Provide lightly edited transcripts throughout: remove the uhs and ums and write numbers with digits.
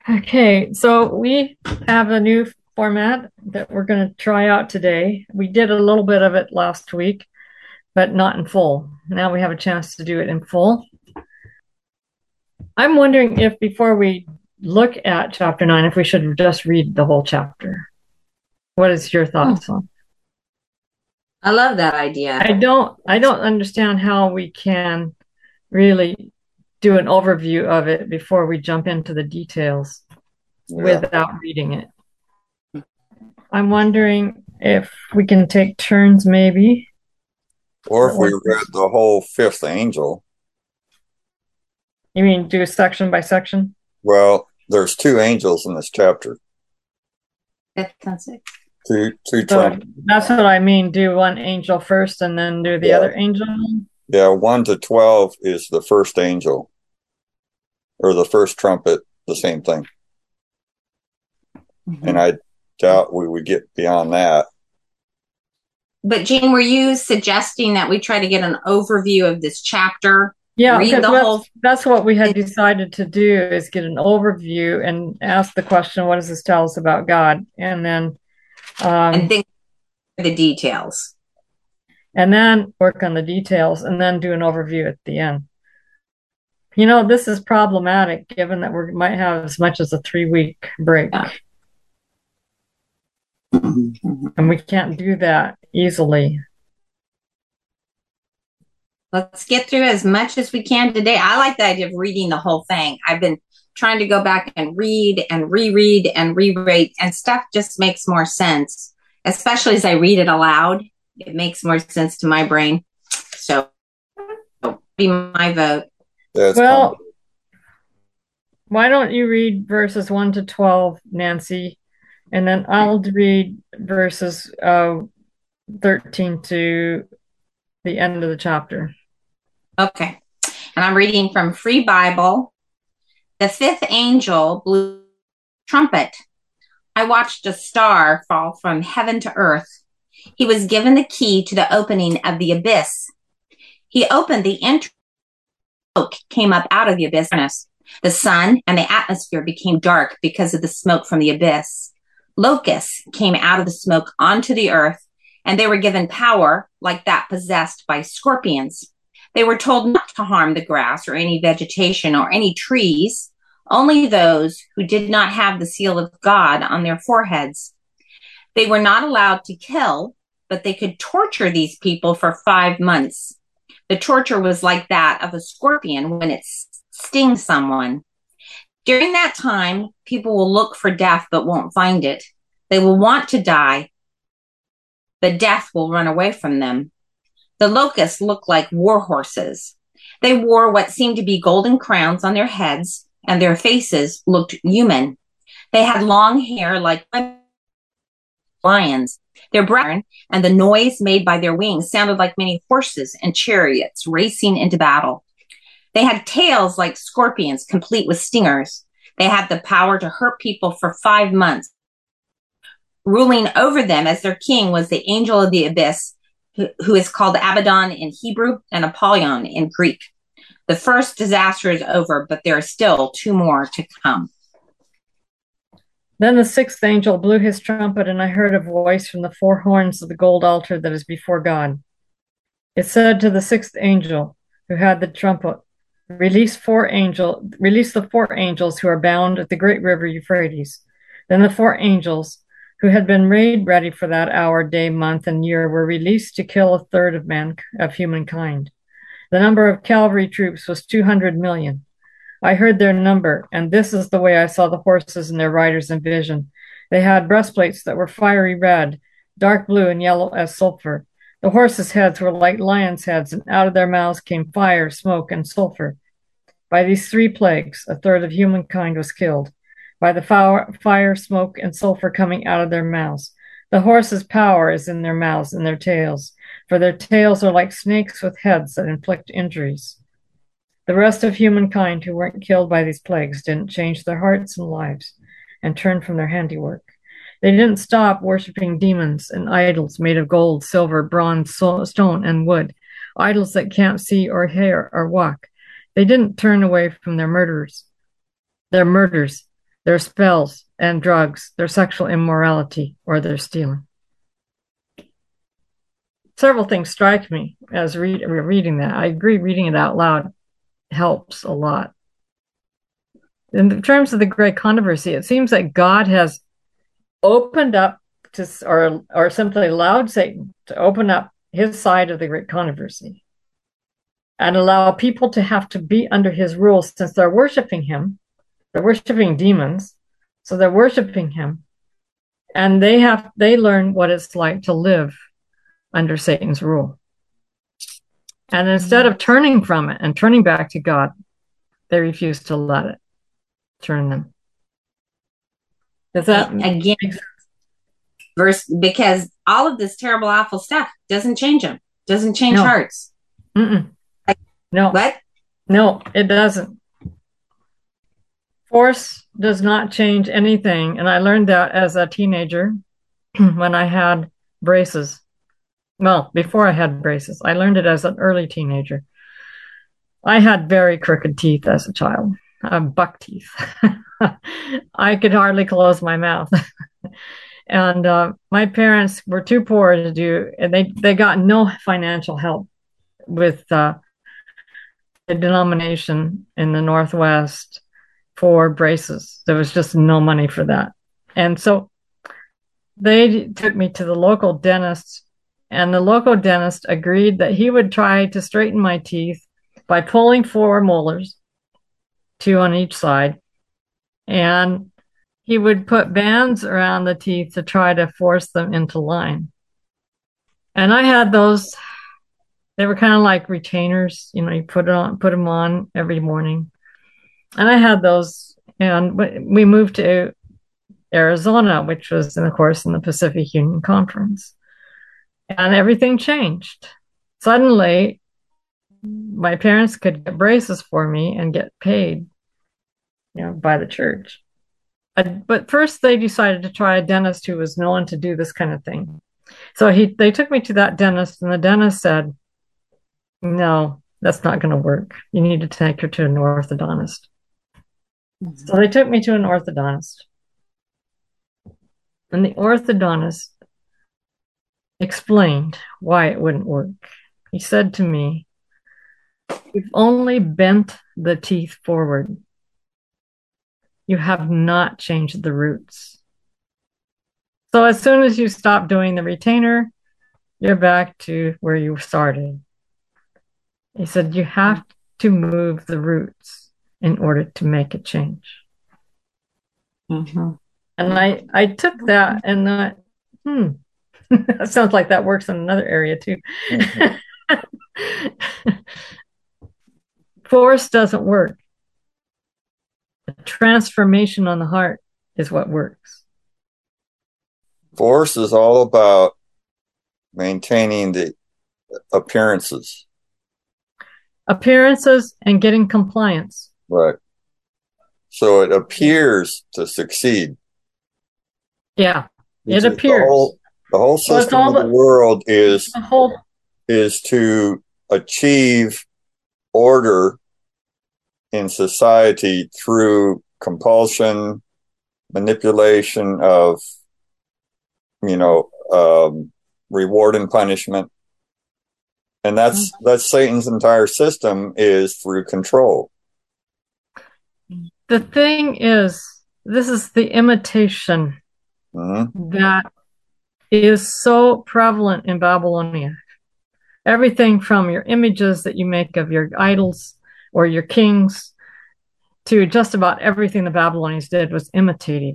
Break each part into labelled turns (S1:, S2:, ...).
S1: Okay, so we have a new format that we're going to try out today. We did a little bit of it last week, but not in full. Now we have a chance to do it in full. I'm wondering if before we look at chapter 9, if we should just read the whole chapter. What is your thoughts on?
S2: I love that idea.
S1: I don't understand how we can really do an overview of it before we jump into the details
S3: Yeah.
S1: without reading it. I'm wondering if we can take turns, maybe.
S3: Or if we read the whole fifth angel.
S1: You mean do section by section?
S3: Well, there's two angels in this chapter.
S2: Fifth and sixth.
S3: Two
S1: So
S3: trumpets.
S1: that's what I mean. Do one angel first and then do the other angel.
S3: Yeah, 1 to 12 is the first angel. Or the first trumpet, the same thing. And I doubt we would get beyond that.
S2: But Jean, were you suggesting that we try to get an overview of this chapter?
S1: Yeah,
S2: read
S1: because
S2: the whole.
S1: that's what we had decided to do, is get an overview and ask the question, what does this tell us about God? And then
S2: And think the details.
S1: and then work on the details and then do an overview at the end. You know, this is problematic given that we might have as much as a 3-week break.
S2: Yeah.
S1: And we can't do that easily.
S2: Let's get through as much as we can today. I like the idea of reading the whole thing. I've been trying to go back and read and reread and reread, and stuff just makes more sense, especially as I read it aloud. It makes more sense to my brain. So, be my vote.
S1: Well, why don't you read verses 1 to 12, Nancy, and then I'll read verses 13 to the end of the chapter.
S2: Okay. And I'm reading from Free Bible. The fifth angel blew a trumpet. I watched a star fall from heaven to earth. He was given the key to the opening of the abyss. He opened the entrance. Smoke came up out of the abyss. The sun and the atmosphere became dark because of the smoke from the abyss. Locusts came out of the smoke onto the earth, and they were given power like that possessed by scorpions. They were told not to harm the grass or any vegetation or any trees, only those who did not have the seal of God on their foreheads. They were not allowed to kill, but they could torture these people for 5 months. The torture was like that of a scorpion when it stings someone. During that time, people will look for death but won't find it. They will want to die, but death will run away from them. The locusts looked like war horses. They wore what seemed to be golden crowns on their heads, and their faces looked human. They had long hair like lions. Their breath and the noise made by their wings sounded like many horses and chariots racing into battle. They had tails like scorpions, complete with stingers. They had the power to hurt people for 5 months. Ruling over them as their king was the angel of the abyss, who is called Abaddon in Hebrew and Apollyon in Greek. The first disaster is over, but there are still 2 more to come.
S1: Then the sixth angel blew his trumpet, and I heard a voice from the 4 horns of the gold altar that is before God. It said to the sixth angel who had the trumpet, release the 4 angels who are bound at the great river Euphrates. Then the 4 angels who had been made ready for that hour, day, month, and year were released to kill a third of humankind. The number of cavalry troops was 200 million. I heard their number, and this is the way I saw the horses and their riders in vision. They had breastplates that were fiery red, dark blue, and yellow as sulfur. The horses' heads were like lions' heads, and out of their mouths came fire, smoke, and sulfur. By these 3 plagues, a third of humankind was killed. By the fire, smoke, and sulfur coming out of their mouths. The horses' power is in their mouths and their tails, for their tails are like snakes with heads that inflict injuries. The rest of humankind who weren't killed by these plagues didn't change their hearts and lives and turn from their handiwork. They didn't stop worshiping demons and idols made of gold, silver, bronze, stone, and wood, idols that can't see or hear or walk. They didn't turn away from their murders. Their their spells and drugs, their sexual immorality, or their stealing. Several things strike me as reading that. I agree, reading it out loud helps a lot. In terms of the great controversy, it seems that God has opened up to, or simply allowed Satan to open up his side of the great controversy and allow people to have to be under his rules, since they're worshiping him. They're worshiping demons, so they're worshiping him, and they learn what it's like to live under Satan's rule. And instead of turning from it and turning back to God, they refuse to let it turn them. Does that
S2: again because all of this terrible, awful stuff doesn't change them, doesn't change hearts.
S1: No.
S2: What?
S1: No, it doesn't. Force does not change anything. And I learned that as a teenager when I had braces. Well, before I had braces, I learned it as an early teenager. I had very crooked teeth as a child, buck teeth. I could hardly close my mouth. And my parents were too poor to do, and they got no financial help with the denomination in the Northwest for braces. There was just no money for that. And so they took me to the local dentist, and the local dentist agreed that he would try to straighten my teeth by pulling 4 molars, 2 on each side, and he would put bands around the teeth to try to force them into line. And I had those. They were kind of like retainers, you put them on every morning. And I had those, and we moved to Arizona, which was, of course, in the Pacific Union Conference. And everything changed. Suddenly, my parents could get braces for me and get paid, by the church. But first, they decided to try a dentist who was known to do this kind of thing. So they took me to that dentist, and the dentist said, "No, that's not going to work. You need to take her to an orthodontist." Mm-hmm. So they took me to an orthodontist. And the orthodontist explained why it wouldn't work. He said to me, "You've only bent the teeth forward. You have not changed the roots. So as soon as you stop doing the retainer, you're back to where you started." He said, "You have to move the roots in order to make a change."
S2: Mm-hmm.
S1: And I took that and thought, that sounds like that works in another area too. Mm-hmm. Force doesn't work. The transformation on the heart is what works.
S3: Force is all about maintaining the appearances.
S1: Appearances and getting compliance.
S3: Right. So it appears to succeed.
S1: Yeah, it appears.
S3: The whole system of the world is to achieve order in society through compulsion, manipulation of, reward and punishment. And that's Satan's entire system, is through control.
S1: The thing is, this is the imitation that is so prevalent in Babylonia. Everything from your images that you make of your idols or your kings to just about everything the Babylonians did was imitative.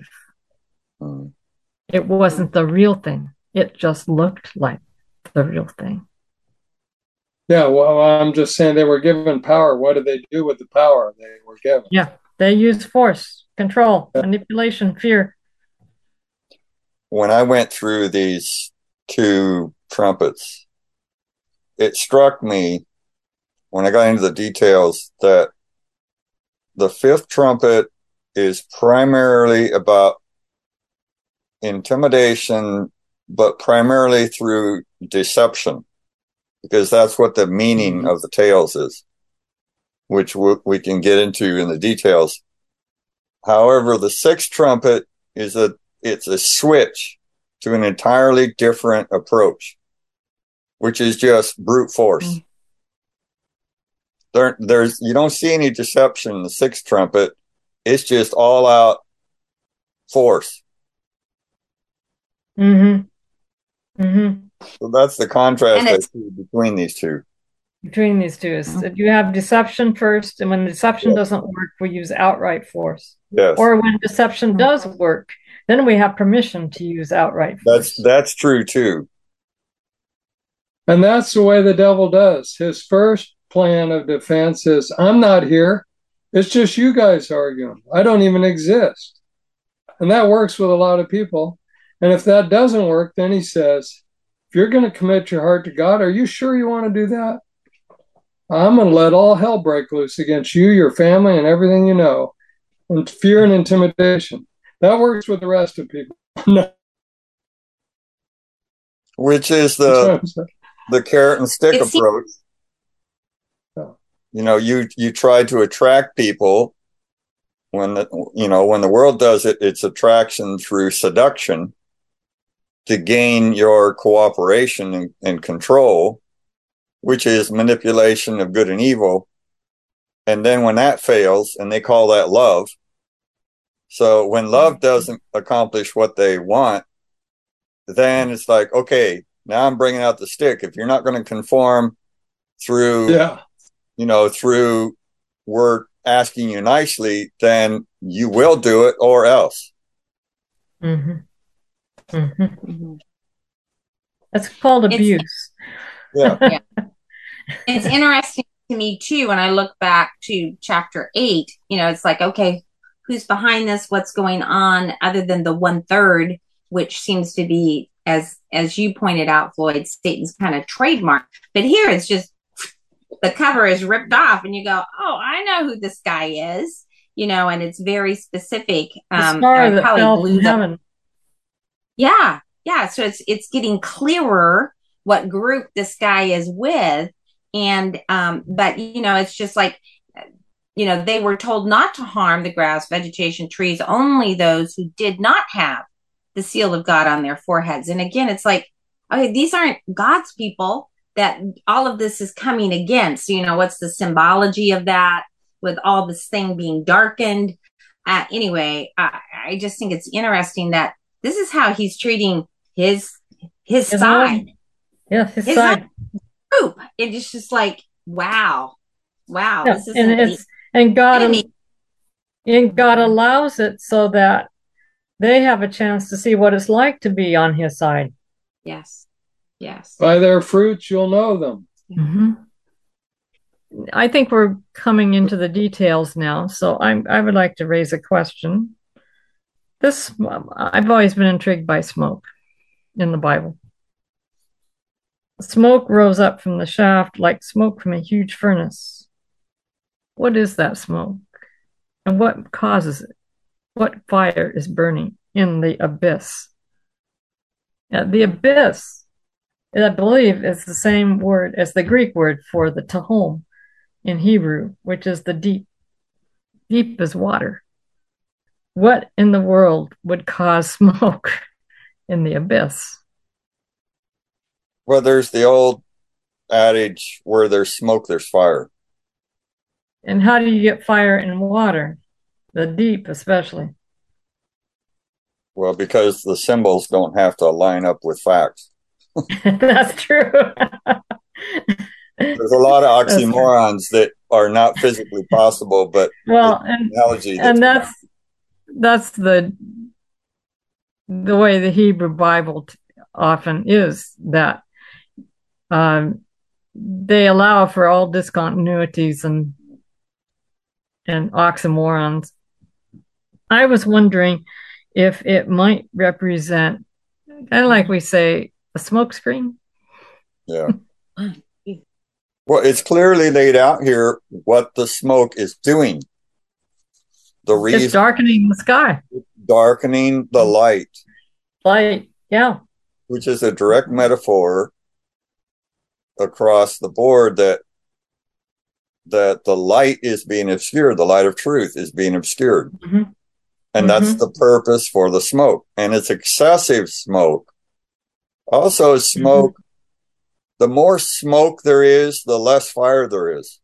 S1: It wasn't the real thing. It just looked like the real thing.
S4: Yeah, well, I'm just saying they were given power. What did they do with the power they were given?
S1: Yeah, they used force, control, manipulation, fear.
S3: When I went through these 2 trumpets, it struck me when I got into the details that the 5th trumpet is primarily about intimidation, but primarily through deception, because that's what the meaning of the tales is, which we can get into in the details. However, the sixth trumpet it's a switch to an entirely different approach, which is just brute force. There's you don't see any deception in the sixth trumpet. It's just all out force. So that's the contrast I see between these two.
S1: Between these two is that you have deception first, and when deception doesn't work, we use outright force.
S3: Yes.
S1: Or when deception does work, then we have permission to use outright force.
S3: That's true too.
S4: And that's the way the devil does. His first plan of defense is, I'm not here. It's just you guys arguing. I don't even exist. And that works with a lot of people. And if that doesn't work, then he says, if you're going to commit your heart to God, are you sure you want to do that? I'm going to let all hell break loose against you, your family, and everything you know. And fear and intimidation. That works with the rest of people.
S3: Which is the carrot and stick approach. You know, you try to attract people. When the world does it, it's attraction through seduction to gain your cooperation and control, which is manipulation of good and evil. And then when that fails, and they call that love. So when love doesn't accomplish what they want, then it's like, okay, now I'm bringing out the stick. If you're not going to conform through, through we're asking you nicely, then you will do it or else.
S1: That's called abuse.
S2: Yeah. It's interesting to me too when I look back to chapter 8. You know, it's like, okay, who's behind this? What's going on? Other than the 1/3, which seems to be, as you pointed out, Floyd, Satan's kind of trademark. But here it's just the cover is ripped off, and you go, "Oh, I know who this guy is." You know, and it's very specific.
S1: The star that fell from heaven.
S2: Yeah. So it's getting clearer what group this guy is with. And, but, you know, it's just like, you know, they were told not to harm the grass, vegetation, trees, only those who did not have the seal of God on their foreheads. And again, it's like, okay, these aren't God's people that all of this is coming against. You know, what's the symbology of that with all this thing being darkened? Anyway, I just think it's interesting that this is how he's treating his side.
S1: Yeah, his side.
S2: Group. It's just like, wow.
S1: Yeah,
S2: this is
S1: and God allows it so that they have a chance to see what it's like to be on his side.
S2: Yes.
S4: By their fruits, you'll know them.
S1: I think we're coming into the details now, so I would like to raise a question. I've always been intrigued by smoke in the Bible. Smoke rose up from the shaft like smoke from a huge furnace. What is that smoke? And what causes it? What fire is burning in the abyss? The abyss, I believe, is the same word as the Greek word for the Tehom in Hebrew, which is the deep. Deep as water. What in the world would cause smoke in the abyss?
S3: Well, there's the old adage, where there's smoke, there's fire.
S1: And how do you get fire in water? The deep, especially.
S3: Well, because the symbols don't have to line up with facts.
S1: That's true.
S3: There's a lot of oxymorons that are not physically possible, but analogy.
S1: That's the way the Hebrew Bible often is, that they allow for all discontinuities and oxymorons. I was wondering if it might represent, kind of like we say, a smoke screen.
S3: Yeah. Well, it's clearly laid out here what the smoke is doing. The reason
S1: it's darkening the sky.
S3: Darkening the light.
S1: Light, yeah.
S3: Which is a direct metaphor across the board that the light is being obscured. The light of truth is being obscured. And that's the purpose for the smoke. And it's excessive smoke. Also, smoke, the more smoke there is, the less fire there is.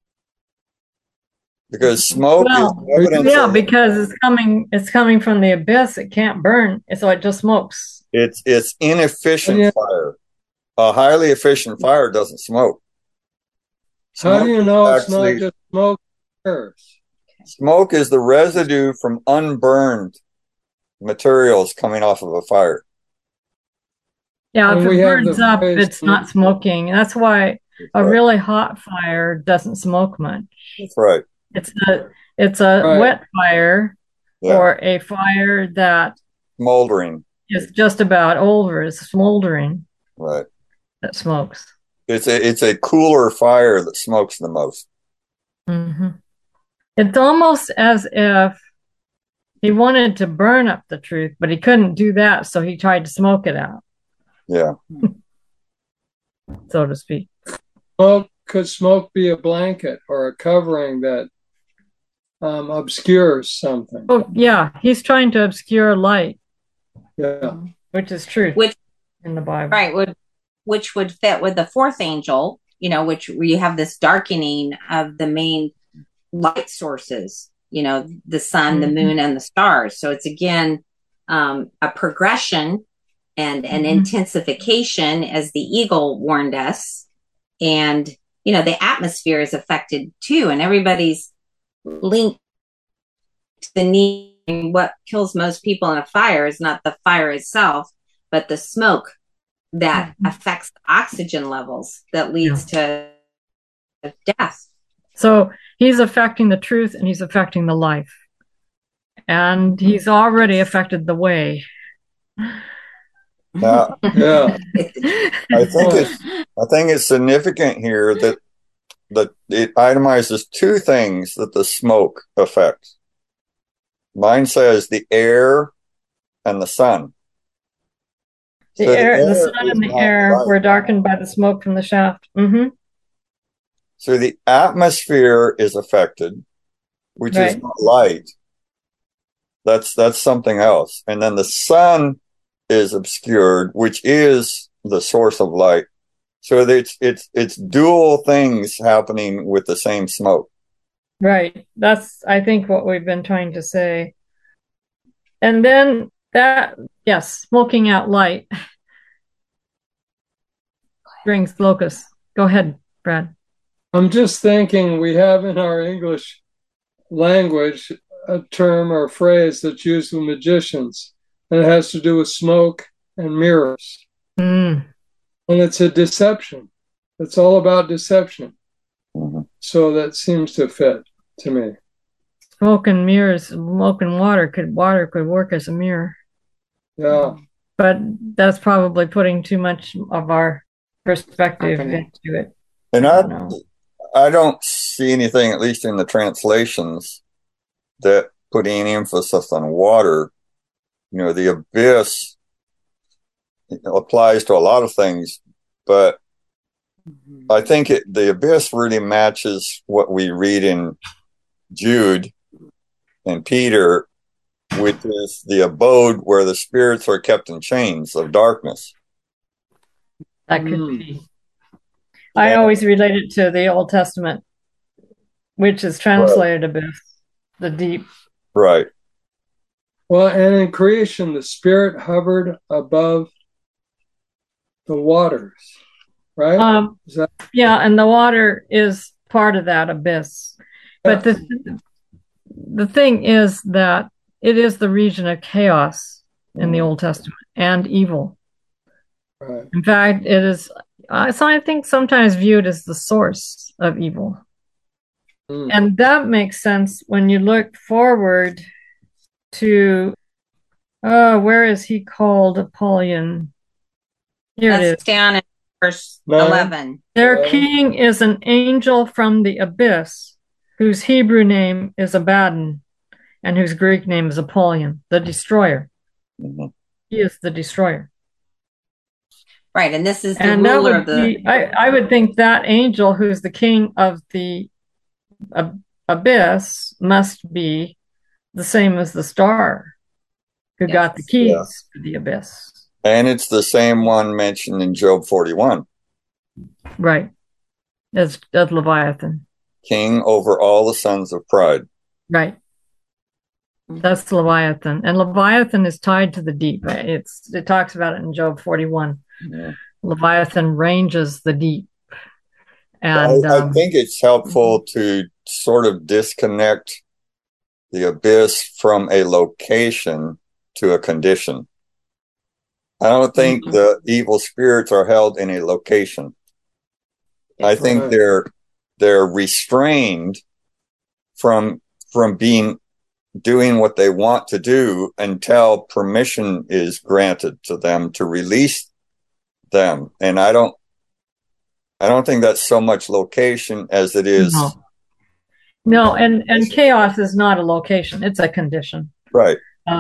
S3: Because smoke is evidence.
S1: Yeah, because it's coming from the abyss. It can't burn, so it just smokes.
S3: It's inefficient fire. A highly efficient fire doesn't smoke.
S4: How do you know it's not just smoke?
S3: Smoke is the residue from unburned materials coming off of a fire.
S1: Yeah, if it burns up, it's not smoking. That's why a really hot fire doesn't smoke much.
S3: That's right.
S1: It's a wet fire or a fire that
S3: smoldering
S1: is just about over. It's smoldering.
S3: Right.
S1: That smokes.
S3: It's a cooler fire that smokes the most.
S1: Mm-hmm. It's almost as if he wanted to burn up the truth, but he couldn't do that, so he tried to smoke it out.
S3: Yeah.
S1: So to speak.
S4: Could smoke be a blanket or a covering that obscures something?
S1: Oh, yeah. He's trying to obscure light.
S4: Yeah.
S1: Which is truth in the Bible.
S2: Right. Which would fit with the fourth angel, which we have this darkening of the main light sources, the sun, the moon, and the stars. So it's again a progression and an intensification, as the eagle warned us. And, the atmosphere is affected too. And everybody's linked to the need. What kills most people in a fire is not the fire itself, but the smoke that affects the oxygen levels that leads to death.
S1: So he's affecting the truth and he's affecting the life. And he's already affected the way.
S3: Yeah. I think it's significant here that it itemizes two things that the smoke affects. Mine says the air and the sun.
S1: The sun and the air were darkened by the smoke from the shaft. Mm-hmm.
S3: So the atmosphere is affected, which is not light. That's something else. And then the sun is obscured, which is the source of light. So it's dual things happening with the same smoke.
S1: Right. That's, I think, what we've been trying to say. And then smoking out light brings locusts. Go ahead, Brad.
S4: I'm just thinking we have in our English language a term or a phrase that's used with magicians, and it has to do with smoke and mirrors. And it's a deception. It's all about deception. So that seems to fit to me.
S1: Smoke and mirrors, smoke and water could work as a mirror.
S4: Yeah.
S1: But that's probably putting too much of our perspective into it.
S3: And I don't see anything, at least in the translations, that put any emphasis on water. The abyss applies to a lot of things, but I think the abyss really matches what we read in Jude and Peter, which is the abode where the spirits are kept in chains of darkness.
S1: That could be. I always relate it to the Old Testament, which is translated abyss, the deep.
S3: Right.
S4: Well, and in creation, the spirit hovered above the waters, right?
S1: And the water is part of that abyss. But the thing is that it is the region of chaos in the Old Testament and evil.
S4: Right.
S1: In fact, it is, I think, sometimes viewed as the source of evil. And that makes sense when you look forward to, where is he called Apollyon? Here it is.
S2: Down in verse 11.
S1: Their king is an angel from the abyss, whose Hebrew name is Abaddon, and whose Greek name is Apollyon, the destroyer. He is the destroyer.
S2: Right, and this is the ruler of the...
S1: I would think that angel, who's the king of the abyss, must be the same as the star who
S2: Yes.
S1: got the keys to the abyss.
S3: And it's the same one mentioned in Job 41.
S1: Right. As Leviathan.
S3: King over all the sons of pride.
S1: Right. That's Leviathan. And Leviathan is tied to the deep. It talks about it in Job 41.
S3: Yeah.
S1: Leviathan ranges the deep. And
S3: I think it's helpful to sort of disconnect the abyss from a location to a condition. I don't think the evil spirits are held in a location. I think they're restrained from doing what they want to do until permission is granted to them to release them. And I don't think that's so much location as it is.
S1: No, and chaos is not a location; it's a condition.
S3: Right.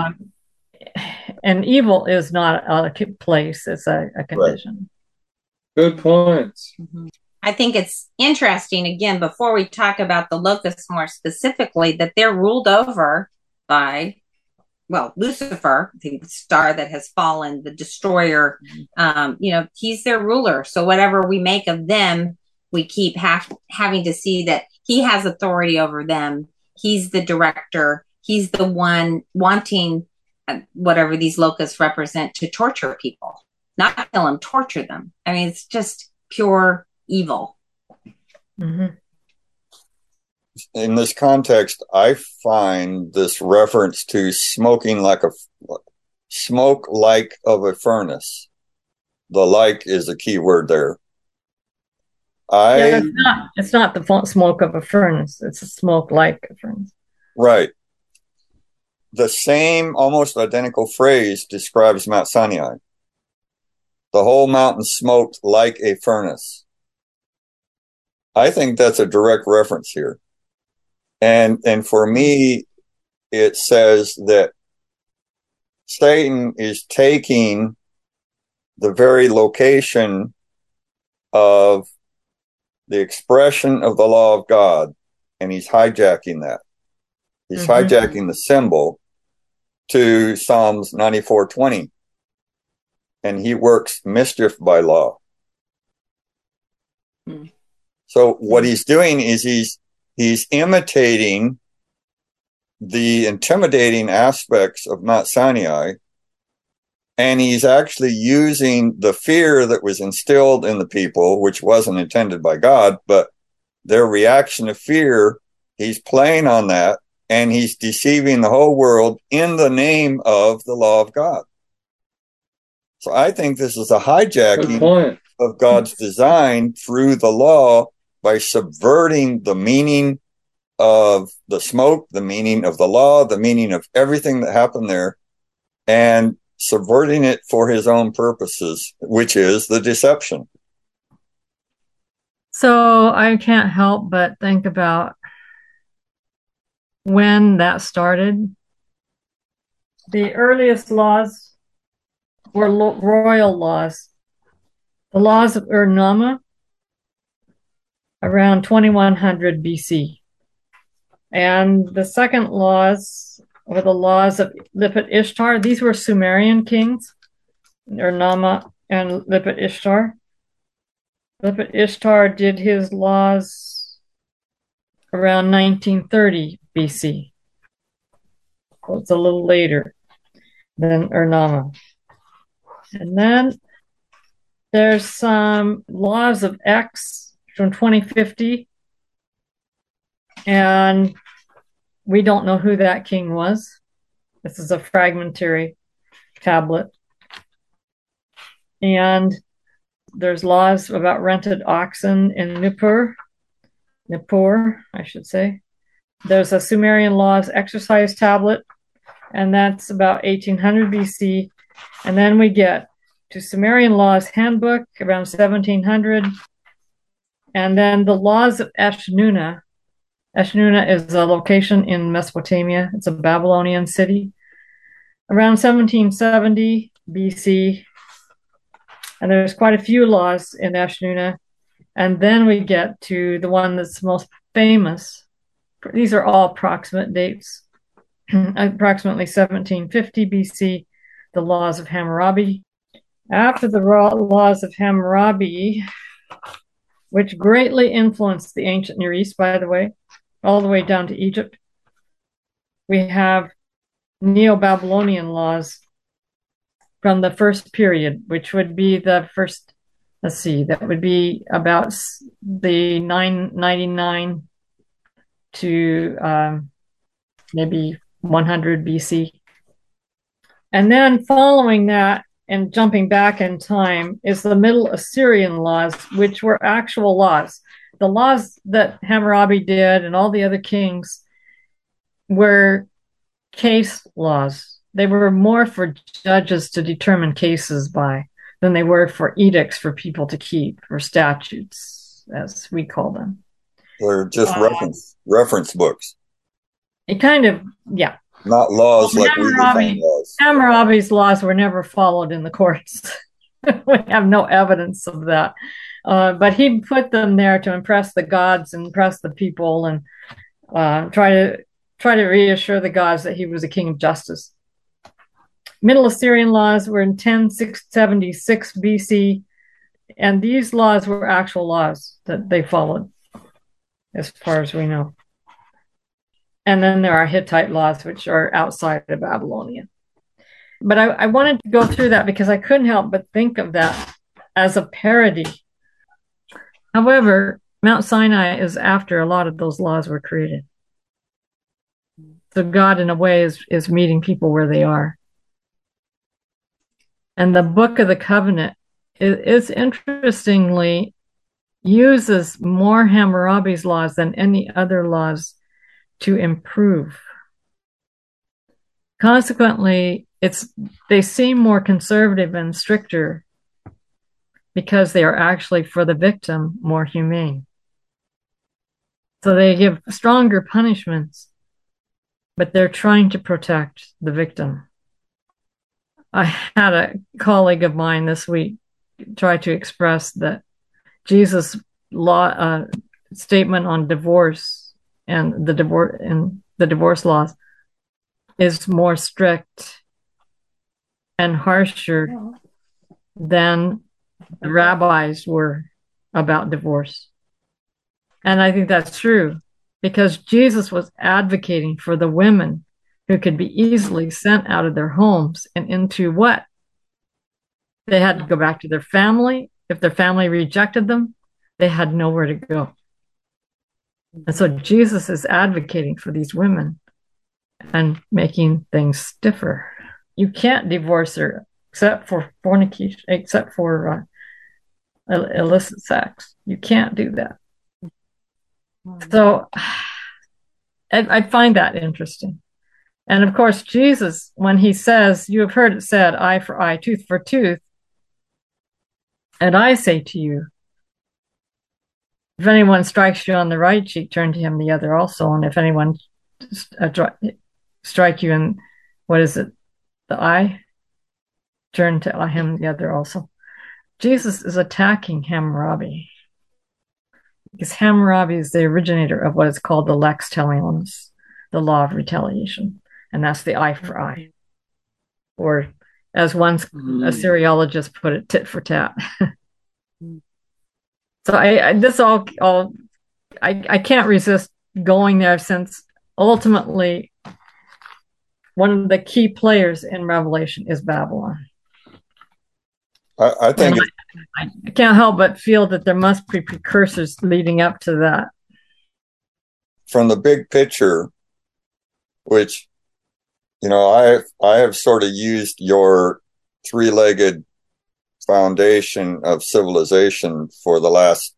S1: And evil is not a place; it's a condition.
S4: Right. Good points.
S2: I think it's interesting, again, before we talk about the locusts more specifically, that they're ruled over by, well, Lucifer, the star that has fallen, the destroyer. He's their ruler. So whatever we make of them, we keep having to see that he has authority over them. He's the director. He's the one wanting whatever these locusts represent to torture people, not kill them, torture them. I mean, it's just pure evil.
S1: Mm-hmm.
S3: In this context, I find this reference to smoke like of a furnace. The like is a key word there.
S1: It's not the smoke of a furnace. It's a smoke like a furnace.
S3: Right. The same almost identical phrase describes Mount Sinai. The whole mountain smoked like a furnace. I think that's a direct reference here. And for me, it says that Satan is taking the very location of the expression of the law of God, and he's hijacking that. He's hijacking the symbol to Psalms 94:20. And he works mischief by law. So what he's doing is he's imitating the intimidating aspects of Mount Sinai, and he's actually using the fear that was instilled in the people, which wasn't intended by God, but their reaction to fear, he's playing on that, and he's deceiving the whole world in the name of the law of God. So I think this is a hijacking of God's design through the law by subverting the meaning of the smoke, the meaning of the law, the meaning of everything that happened there, and subverting it for his own purposes, which is the deception.
S1: So I can't help but think about when that started. The earliest laws were royal laws. The laws of Ur-Nama, around 2100 BC. And the second laws were the laws of Lipit Ishtar. These were Sumerian kings, Ur-Nama and Lipit Ishtar. Lipit Ishtar did his laws around 1930 BC. So it's a little later than Ur-Nama. And then there's some laws of X from 2050. And we don't know who that king was. This is a fragmentary tablet. And there's laws about rented oxen in Nippur, I should say. There's a Sumerian laws exercise tablet, and that's about 1800 BC. And then we get to Sumerian laws handbook around 1700. And then the laws of Eshnunna. Eshnunna is a location in Mesopotamia. It's a Babylonian city. Around 1770 BC. And there's quite a few laws in Eshnunna. And then we get to the one that's most famous. These are all approximate dates. approximately 1750 BC, the laws of Hammurabi. After the laws of Hammurabi, which greatly influenced the ancient Near East, by the way, all the way down to Egypt, we have Neo-Babylonian laws from the first period, which would be the first, that would be about the 999 to maybe 100 BC. And then following that and jumping back in time is the Middle Assyrian laws, which were actual laws. The laws that Hammurabi did and all the other kings were case laws. They were more for judges to determine cases by than they were for edicts for people to keep, or statutes, as we call them.
S3: They're just reference books.
S1: It kind of, yeah.
S3: Not laws like we define laws.
S1: Hammurabi's laws were never followed in the courts. We have no evidence of that. But he put them there to impress the gods and impress the people, and try to reassure the gods that he was a king of justice. Middle Assyrian laws were in 1076 BC, and these laws were actual laws that they followed, as far as we know. And then there are Hittite laws, which are outside of Babylonian. But I wanted to go through that because I couldn't help but think of that as a parody. However, Mount Sinai is after a lot of those laws were created. So God, in a way, is meeting people where they are. And the Book of the Covenant is interestingly uses more Hammurabi's laws than any other laws to improve. Consequently, they seem more conservative and stricter because they are actually, for the victim, more humane. So they give stronger punishments, but they're trying to protect the victim. I had a colleague of mine this week try to express that Jesus' law statement on divorce and the divorce laws is more strict and harsher than the rabbis were about divorce. And I think that's true, because Jesus was advocating for the women who could be easily sent out of their homes and into what? They had to go back to their family. If their family rejected them, they had nowhere to go. And so Jesus is advocating for these women and making things stiffer. You can't divorce her except for fornication, except for illicit sex. You can't do that. So I find that interesting. And of course, Jesus, when he says, you have heard it said, eye for eye, tooth for tooth. And I say to you, if anyone strikes you on the right cheek, turn to him the other also. And if anyone strike you in, the eye, turn to him the other also. Jesus is attacking Hammurabi, because Hammurabi is the originator of what is called the lex talionis, the law of retaliation. And that's the eye for eye. Or as one Assyriologist put it, tit for tat. So I can't resist going there, since ultimately one of the key players in Revelation is Babylon.
S3: I think
S1: I can't help but feel that there must be precursors leading up to that.
S3: From the big picture, which, I have sort of used your three-legged foundation of civilization for the last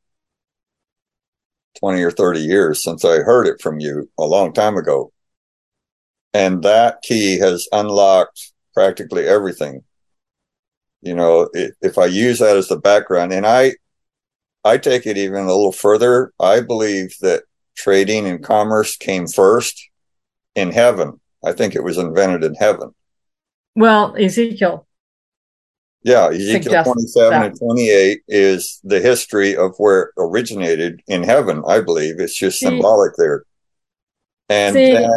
S3: 20 or 30 years, since I heard it from you a long time ago. And that key has unlocked practically everything. If I use that as the background, and I take it even a little further, I believe that trading and commerce came first in heaven. I think it was invented in heaven.
S1: Well, Ezekiel.
S3: Yeah, Ezekiel 27 and 28 is the history of where it originated in heaven, I believe. It's just symbolic there. And then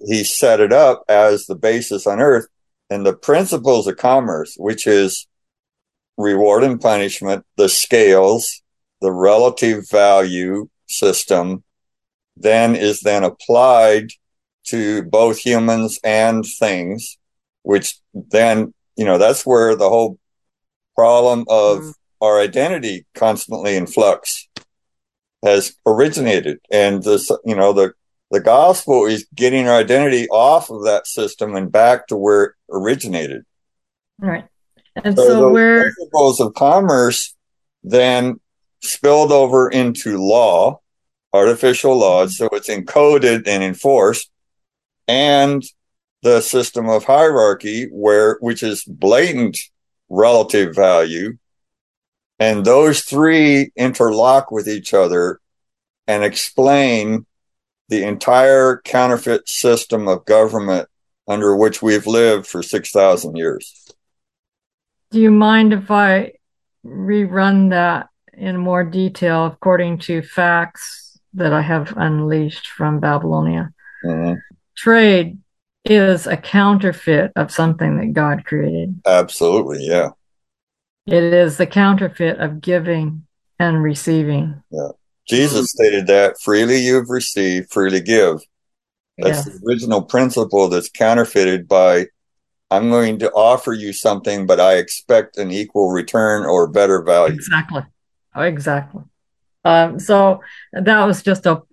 S3: he set it up as the basis on earth. And the principles of commerce, which is reward and punishment, the scales, the relative value system, then is then applied to both humans and things, which then, that's where the whole problem of our identity constantly in flux has originated. And this, the gospel is getting our identity off of that system and back to where it originated.
S1: Right. And so
S3: the principles of commerce then spilled over into law, artificial law, so it's encoded and enforced, and the system of hierarchy, which is blatant relative value. And those three interlock with each other and explain the entire counterfeit system of government under which we've lived for 6,000 years.
S1: Do you mind if I rerun that in more detail according to facts that I have unleashed from Babylonia?
S3: Mm-hmm.
S1: Trade is a counterfeit of something that God created.
S3: Absolutely, yeah.
S1: It is the counterfeit of giving and receiving.
S3: Yeah. Jesus stated that freely you've received, freely give. That's the original principle that's counterfeited by, I'm going to offer you something, but I expect an equal return or better value.
S1: Exactly. So that was just a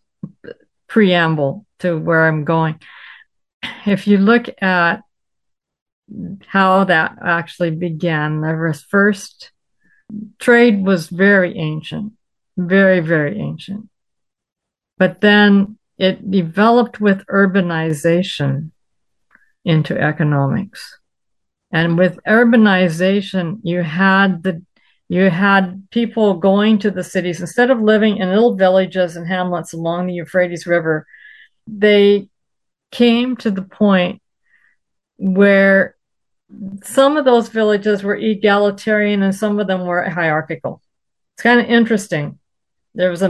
S1: preamble to where I'm going. If you look at how that actually began, the first trade was very ancient, very, very ancient. But then it developed with urbanization into economics. And with urbanization, you had people going to the cities instead of living in little villages and hamlets along the Euphrates River. They came to the point where some of those villages were egalitarian and some of them were hierarchical. It's kind of interesting. There was a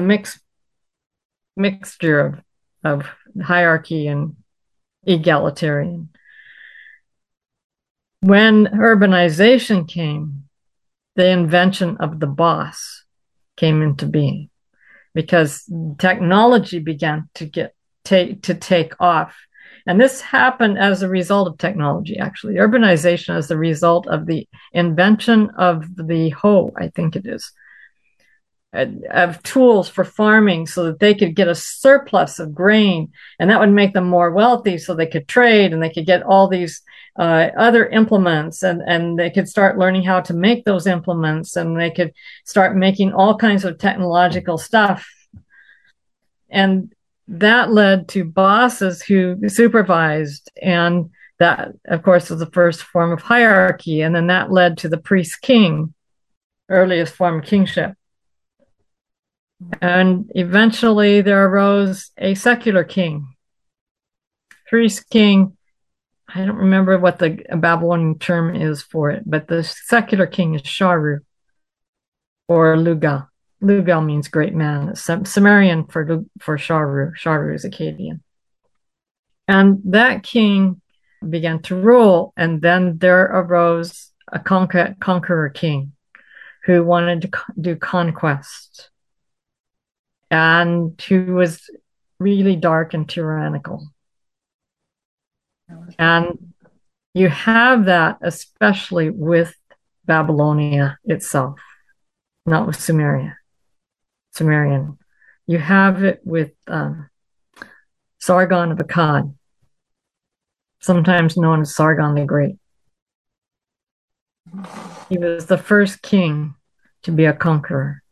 S1: mixture of hierarchy and egalitarian. When urbanization came, the invention of the boss came into being because technology began to take off. And this happened as a result of technology, actually. Urbanization as a result of the invention of the hoe, I think it is, of tools for farming so that they could get a surplus of grain, and that would make them more wealthy so they could trade and they could get all these other implements, and they could start learning how to make those implements, and they could start making all kinds of technological stuff. And that led to bosses who supervised, and that, of course, was the first form of hierarchy. And then that led to the priest king, earliest form of kingship. And eventually there arose a secular king. Priest king, I don't remember what the Babylonian term is for it, but the secular king is Sharu or Lugal. Lugal means great man. It's Sumerian for Sharu. Sharu is Akkadian. And that king began to rule, and then there arose a conqueror king who wanted to do conquest and who was really dark and tyrannical. And you have that especially with Babylonia itself, not with Sumerian. You have it with Sargon of Akkad, sometimes known as Sargon the Great. He was the first king to be a conqueror.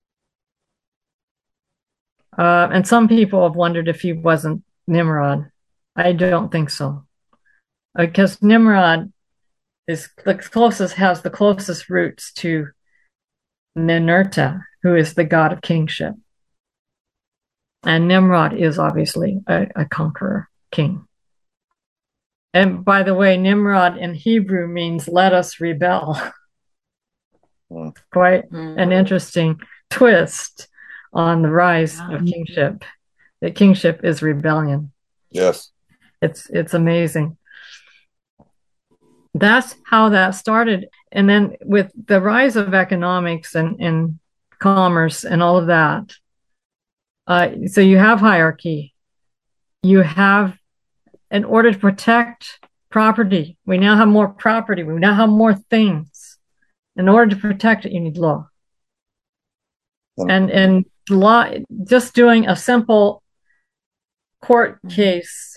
S1: And some people have wondered if he wasn't Nimrod. I don't think so. Because Nimrod has the closest roots to Ninurta, who is the god of kingship. And Nimrod is obviously a conqueror king. And by the way, Nimrod in Hebrew means let us rebel. Quite an interesting twist on the rise of kingship. That kingship is rebellion.
S3: Yes.
S1: It's amazing. That's how that started. And then with the rise of economics and commerce and all of that, so you have hierarchy. You have, in order to protect property, we now have more property. We now have more things. In order to protect it, you need law. And law, just doing a simple court case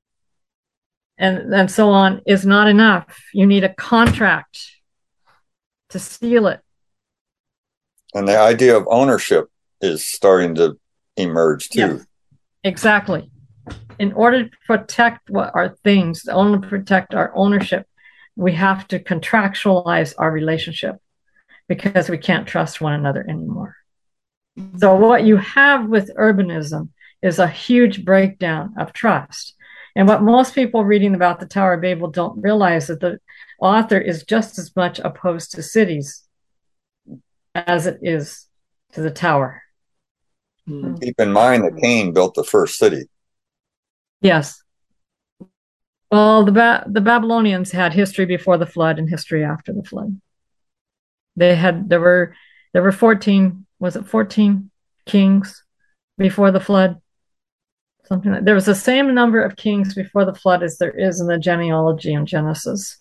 S1: and so on is not enough. You need a contract to steal it.
S3: And the idea of ownership is starting to emerge too.
S1: Yes, exactly. In order to protect what our things, to protect our ownership, we have to contractualize our relationship because we can't trust one another anymore. So what you have with urbanism is a huge breakdown of trust. And what most people reading about the Tower of Babel don't realize is that the author is just as much opposed to cities as it is to the tower.
S3: Keep in mind that Cain built the first city.
S1: Yes. Well, the Babylonians had history before the flood and history after the flood. There were 14, was it 14 kings before the flood? Something like, there was the same number of kings before the flood as there is in the genealogy in Genesis.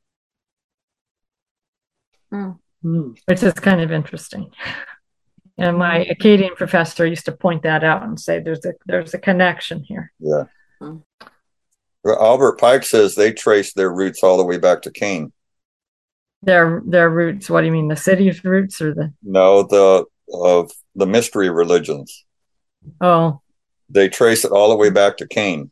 S1: Which is kind of interesting. And my Akkadian professor used to point that out and say there's a connection here.
S3: Yeah. Well, Albert Pike says they trace their roots all the way back to Cain.
S1: Their roots, what do you mean? The city's roots or the?
S3: No, the mystery religions.
S1: Oh.
S3: They trace it all the way back to Cain.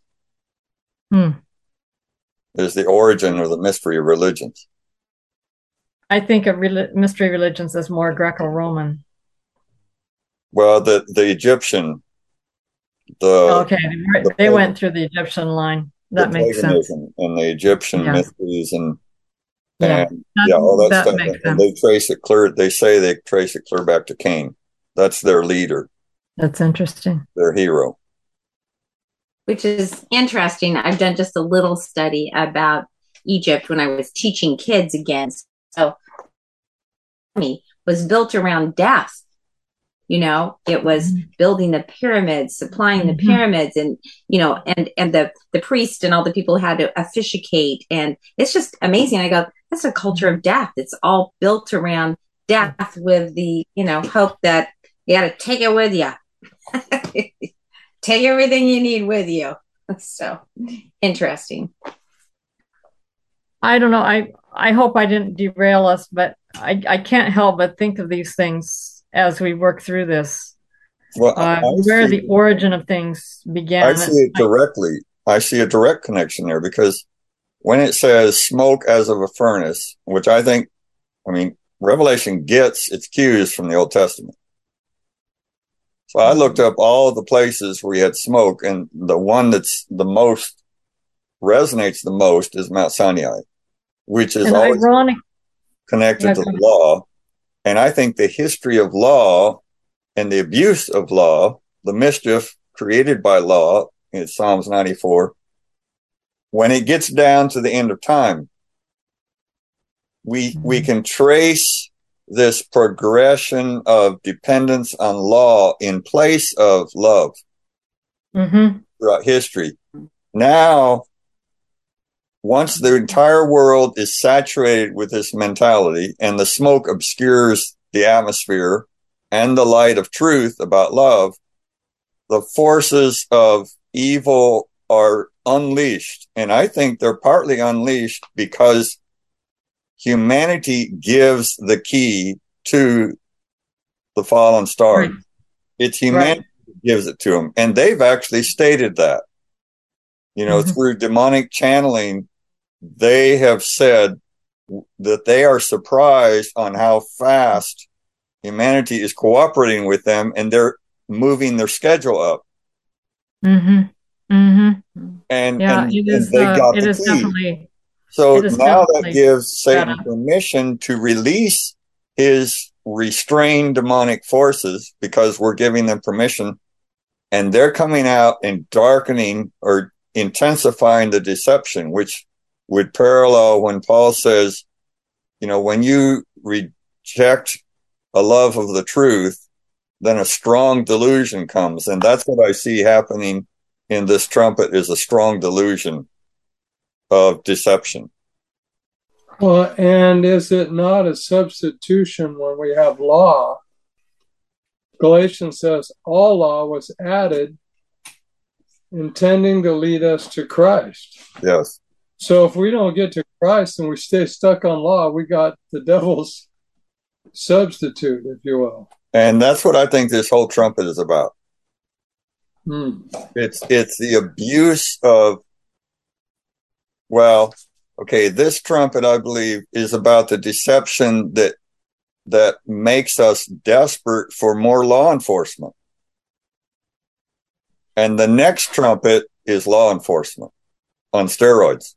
S3: Is the origin of the mystery religions.
S1: I think of mystery religions as more Greco-Roman.
S3: Well, the Egyptian,
S1: they went through the Egyptian line. That makes sense.
S3: And the Egyptian mysteries and
S1: all
S3: that stuff. And they trace it clear. They say they trace it clear back to Cain. That's their leader.
S1: That's interesting.
S3: Their hero.
S2: Which is interesting. I've done just a little study about Egypt when I was teaching kids again. So, was built around death. You know, it was building the pyramids, supplying the pyramids, and and the priest and all the people had to officiate, and it's just amazing. I go, that's a culture of death. It's all built around death, with the hope that you got to take it with you, take everything you need with you. So interesting.
S1: I don't know. I hope I didn't derail us, but I can't help but think of these things as we work through this, where the origin of things began.
S3: I see it directly. I see a direct connection there, because when it says smoke as of a furnace, which Revelation gets its cues from the Old Testament. So I looked up all the places where we had smoke, and the one that's the most resonates the most is Mount Sinai, which is always connected to the law. And I think the history of law and the abuse of law, the mischief created by law in Psalms 94, when it gets down to the end of time, we can trace this progression of dependence on law in place of love throughout history. Now, once the entire world is saturated with this mentality and the smoke obscures the atmosphere and the light of truth about love, the forces of evil are unleashed. And I think they're partly unleashed because humanity gives the key to the fallen star. Right. It's humanity that gives it to them. And they've actually stated that, through demonic channeling. They have said that they are surprised on how fast humanity is cooperating with them, and they're moving their schedule up. And they got the key. Definitely. So now that gives Satan permission to release his restrained demonic forces, because we're giving them permission, and they're coming out and darkening or intensifying the deception, which would parallel when Paul says, when you reject a love of the truth, then a strong delusion comes. And that's what I see happening in this trumpet, is a strong delusion of deception.
S4: Well, and is it not a substitution when we have law? Galatians says all law was added intending to lead us to Christ.
S3: Yes.
S4: So if we don't get to Christ and we stay stuck on law, we got the devil's substitute, if you will.
S3: And that's what I think this whole trumpet is about. It's the abuse of, this trumpet, I believe, is about the deception that makes us desperate for more law enforcement. And the next trumpet is law enforcement on steroids.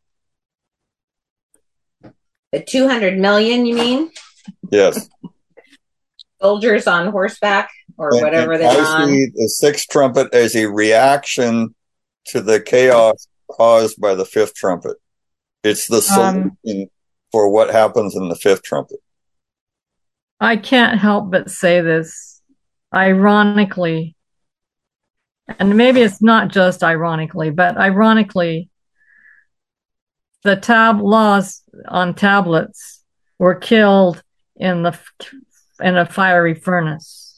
S2: The 200 million, you mean?
S3: Yes.
S2: Soldiers on horseback or whatever they're on.
S3: I see the sixth trumpet as a reaction to the chaos caused by the fifth trumpet. It's the solution for what happens in the fifth trumpet.
S1: I can't help but say this ironically, and maybe it's not just ironically, but ironically, the laws on tablets were killed in a fiery furnace.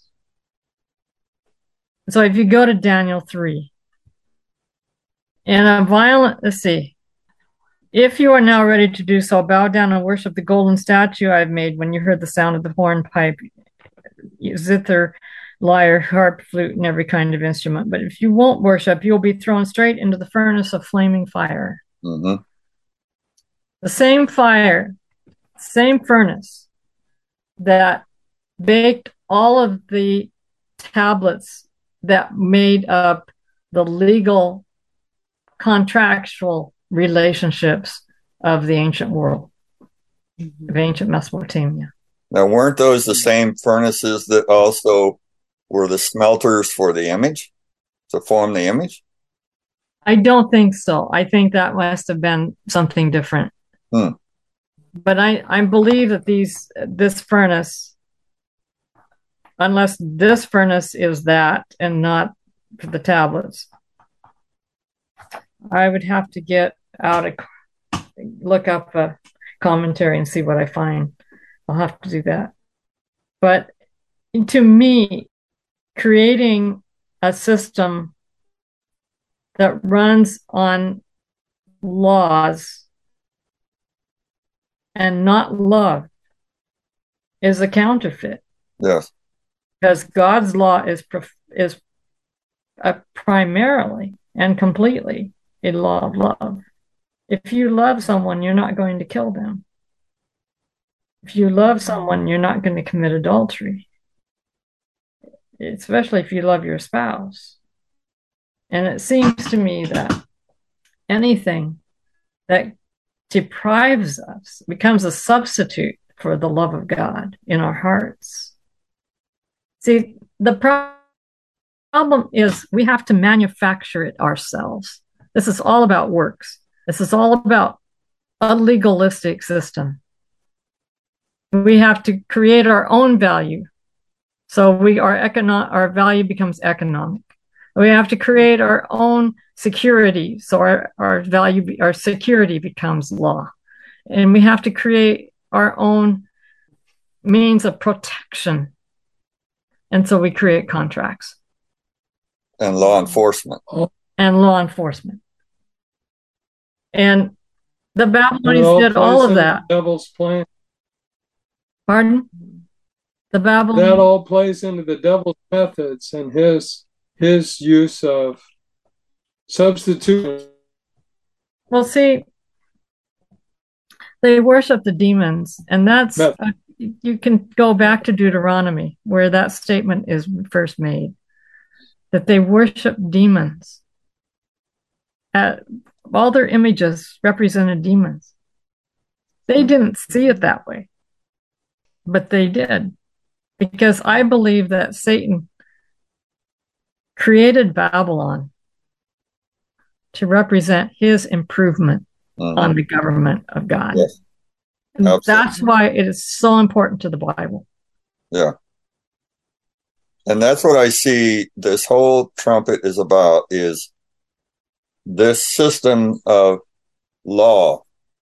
S1: So if you go to Daniel 3, if you are now ready to do so, bow down and worship the golden statue I have made when you heard the sound of the hornpipe, zither, lyre, harp, flute, and every kind of instrument. But if you won't worship, you'll be thrown straight into the furnace of flaming fire.
S3: Mm-hmm.
S1: The same fire, same furnace that baked all of the tablets that made up the legal contractual relationships of the ancient world, of ancient Mesopotamia.
S3: Now, weren't those the same furnaces that also were the smelters for the image, to form the image?
S1: I don't think so. I think that must have been something different. But I believe that this furnace, unless this furnace is that and not for the tablets, I would have to look up a commentary and see what I find. I'll have to do that. But to me, creating a system that runs on laws and not love is a counterfeit.
S3: Yes.
S1: Because God's law is primarily and completely a law of love. If you love someone, you're not going to kill them. If you love someone, you're not going to commit adultery, especially if you love your spouse. And it seems to me that anything that deprives us becomes a substitute for the love of God in our hearts. See, the problem is we have to manufacture it ourselves. This is all about works. This is all about a legalistic system. We have to create our own value. So our value becomes economic. We have to create our own security. So our security becomes law. And we have to create our own means of protection. And so we create contracts.
S3: And law enforcement.
S1: And the Babylonians did all of that.
S4: Devil's plan.
S1: Pardon?
S4: That all plays into the devil's methods and his use of substitution.
S1: Well, see, they worship the demons, and that's you can go back to Deuteronomy where that statement is first made, that they worship demons. All their images represented demons. They didn't see it that way, but they did, because I believe that Satan created Babylon to represent his improvement on the government of God.
S3: Yes.
S1: And that's why it is so important to the Bible.
S3: Yeah. And that's what I see this whole trumpet is about, is this system of law.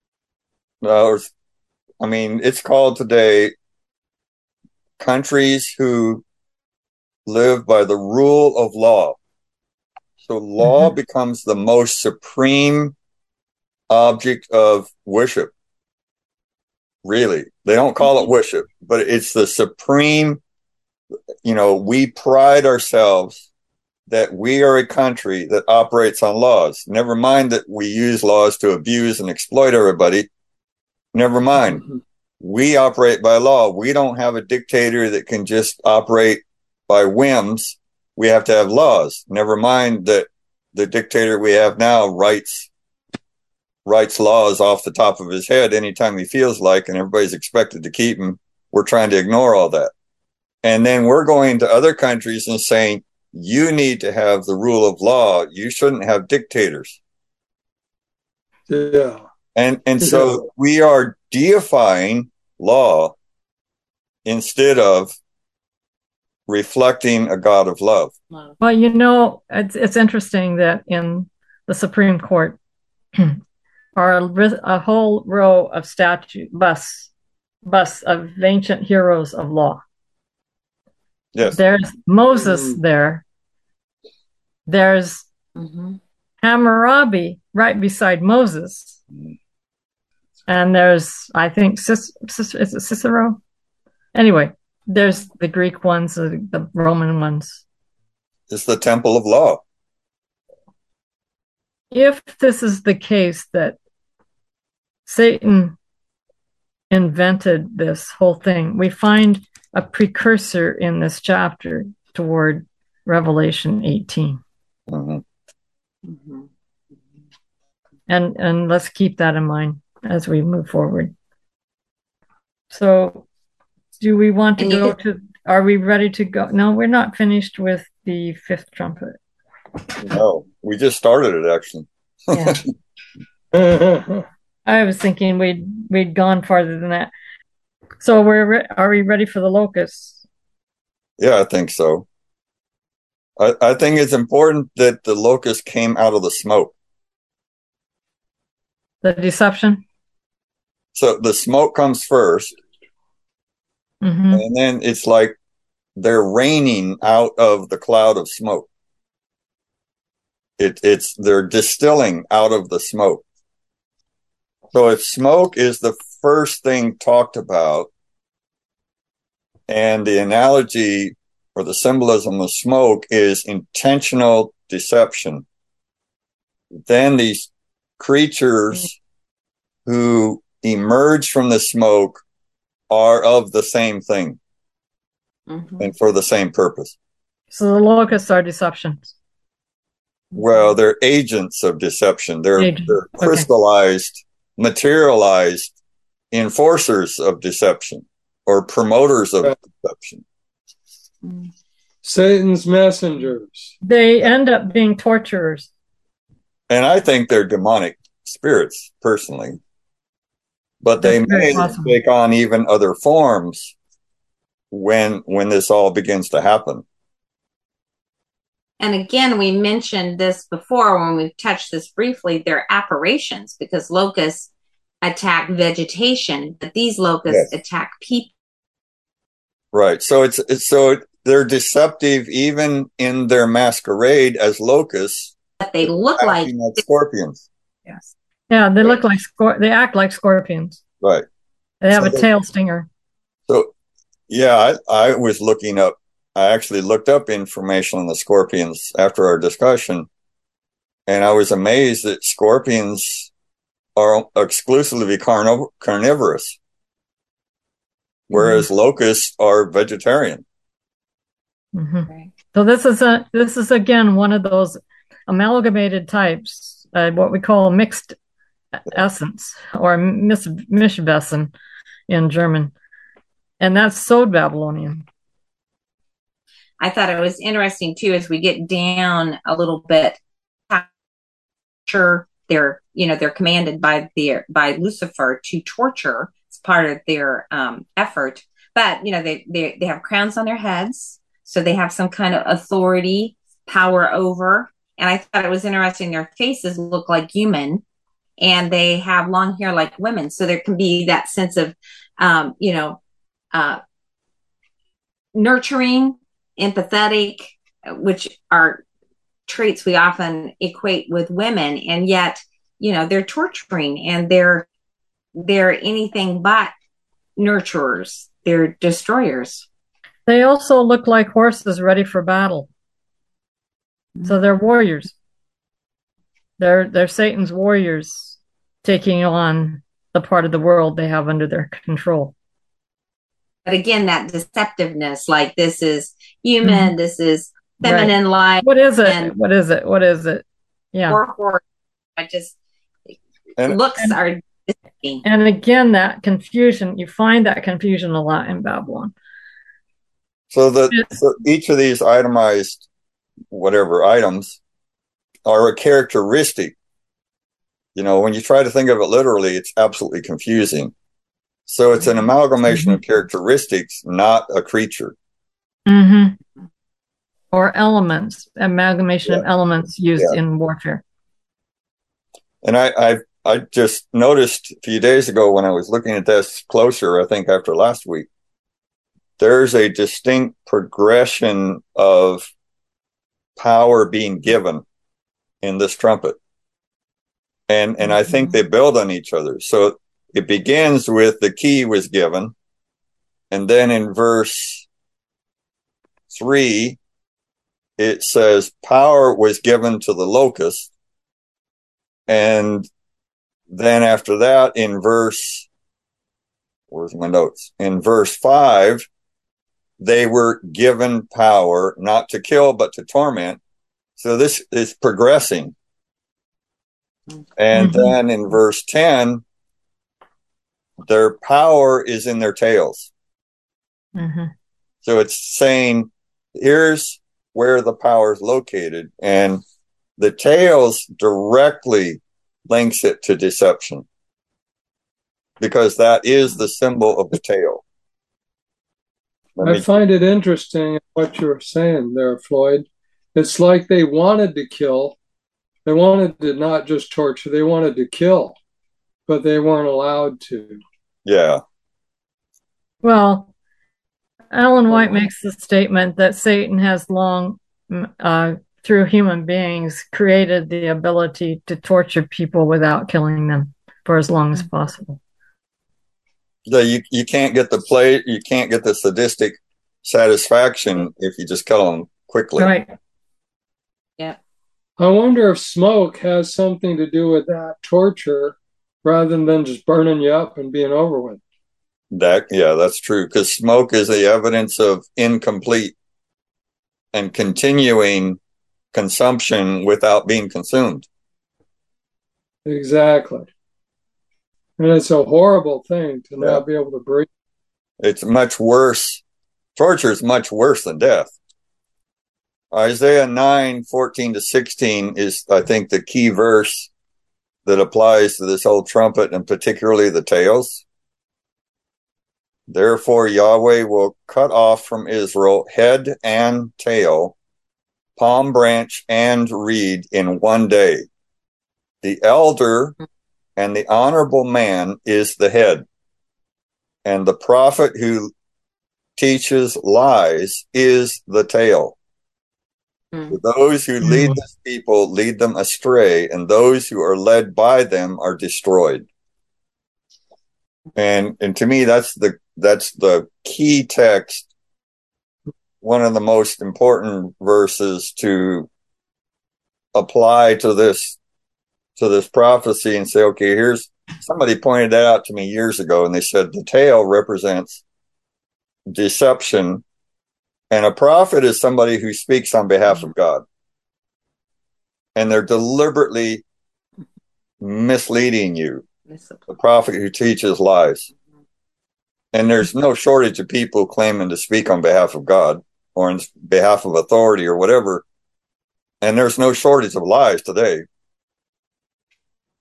S3: I mean, it's called today countries who live by the rule of law. So law becomes the most supreme object of worship. Really. They don't call it worship, but it's the supreme. We pride ourselves that we are a country that operates on laws. Never mind that we use laws to abuse and exploit everybody. Never mind. We operate by law. We don't have a dictator that can just operate by whims. We have to have laws. Never mind that the dictator we have now writes laws off the top of his head anytime he feels like, and everybody's expected to keep them. We're trying to ignore all that. And then we're going to other countries and saying, you need to have the rule of law. You shouldn't have dictators.
S4: Yeah.
S3: And so we are deifying law instead of reflecting a God of love.
S1: Well, it's interesting that in the Supreme Court are a whole row of busts of ancient heroes of law.
S3: Yes.
S1: There's Moses there. There's Hammurabi right beside Moses. And there's, I think, is it Cicero? Anyway, there's the Greek ones, the Roman ones.
S3: It's the temple of law.
S1: If this is the case that Satan invented this whole thing, we find a precursor in this chapter toward Revelation 18. And let's keep that in mind as we move forward. So do we want to are we ready to go? No, we're not finished with the fifth trumpet.
S3: No, we just started it, actually.
S1: Yeah. I was thinking we'd gone farther than that. So are we ready for the locusts?
S3: Yeah, I think so. I think it's important that the locust came out of the smoke.
S1: The deception?
S3: So the smoke comes first, and then it's like they're raining out of the cloud of smoke. They're distilling out of the smoke. So if smoke is the first thing talked about, and the analogy or the symbolism of smoke is intentional deception, then these creatures who emerge from the smoke are of the same thing and for the same purpose.
S1: So the locusts are deceptions.
S3: Well, they're agents of deception. They're crystallized, materialized enforcers of deception or promoters of deception.
S4: Satan's messengers.
S1: They end up being torturers.
S3: And I think they're demonic spirits, personally. But they may take on even other forms when this all begins to happen.
S2: And again, we mentioned this before when we've touched this briefly. They're apparitions because locusts attack vegetation, but these locusts attack people.
S3: Right. So they're deceptive even in their masquerade as locusts.
S2: But they look like
S3: scorpions.
S2: Yes.
S1: Yeah, they look like they act like scorpions.
S3: Right.
S1: They have a tail stinger.
S3: So, yeah, I was looking up. I actually looked up information on the scorpions after our discussion, and I was amazed that scorpions are exclusively carnivorous, whereas locusts are vegetarian.
S1: Right. So this is again one of those amalgamated types, what we call mixed essence or Mischwesen in German, and that's Sod Babylonian.
S2: I thought it was interesting too as we get down a little bit torture. They're commanded by Lucifer to torture. It's part of their effort. But they have crowns on their heads, so they have some kind of authority, power over. And I thought it was interesting. Their faces look like human, and they have long hair like women. So there can be that sense of, nurturing, empathetic, which are traits we often equate with women, and yet they're torturing, and they're anything but nurturers. They're destroyers.
S1: They also look like horses ready for battle. So they're warriors. They're Satan's warriors taking on the part of the world they have under their control.
S2: But again, that deceptiveness, like this is human, this is feminine life.
S1: What is it? What is it? What is it? Yeah.
S2: Looks are deceptive.
S1: And again, that confusion, you find that confusion a lot in Babylon.
S3: So each of these itemized whatever items are a characteristic. When you try to think of it literally, it's absolutely confusing. So it's an amalgamation of characteristics, not a creature.
S1: Mm-hmm. Or elements, amalgamation of elements used in warfare.
S3: And I just noticed a few days ago when I was looking at this closer, I think after last week, there's a distinct progression of power being given in this trumpet. And I think they build on each other. So it begins with the key was given. And then in verse 3, it says power was given to the locust. And then after that, in verse 5, they were given power not to kill, but to torment. So this is progressing. And then in verse 10, their power is in their tails. So it's saying, here's where the power is located. And the tails directly links it to deception, because that is the symbol of the tail.
S4: I find it interesting what you're saying there, Floyd. It's like they wanted to kill. They wanted to not just torture, they wanted to kill, but they weren't allowed to.
S3: Yeah.
S1: Well, Ellen White makes the statement that Satan has long, through human beings, created the ability to torture people without killing them for as long as possible.
S3: So you can't get the sadistic satisfaction if you just kill them quickly.
S1: Right.
S2: Yeah.
S4: I wonder if smoke has something to do with that torture rather than just burning you up and being over with.
S3: That's true, because smoke is the evidence of incomplete and continuing consumption without being consumed.
S4: Exactly. And it's a horrible thing to not be able to breathe.
S3: It's much worse. Torture is much worse than death. Isaiah 9:14-16 is, I think, the key verse that applies to this whole trumpet, and particularly the tails. Therefore, Yahweh will cut off from Israel head and tail, palm branch and reed in one day. The elder and the honorable man is the head, and the prophet who teaches lies is the tail. Those who lead this people lead them astray, and those who are led by them are destroyed. And to me, that's the key text, one of the most important verses to apply to this prophecy and say, okay, here's somebody pointed that out to me years ago, and they said the tail represents deception, and a prophet is somebody who speaks on behalf of God, and they're deliberately misleading you. The prophet who teaches lies. And there's no shortage of people claiming to speak on behalf of God or on behalf of authority or whatever. And there's no shortage of lies today.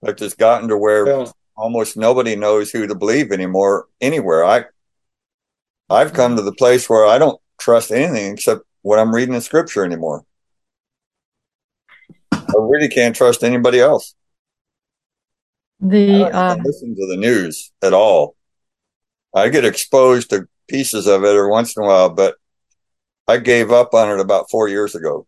S3: Like it's gotten to where almost nobody knows who to believe anymore anywhere. I've come to the place where I don't trust anything except what I'm reading in scripture anymore. I really can't trust anybody else. I don't even listen to the news at all. I get exposed to pieces of it every once in a while, but I gave up on it about 4 years ago.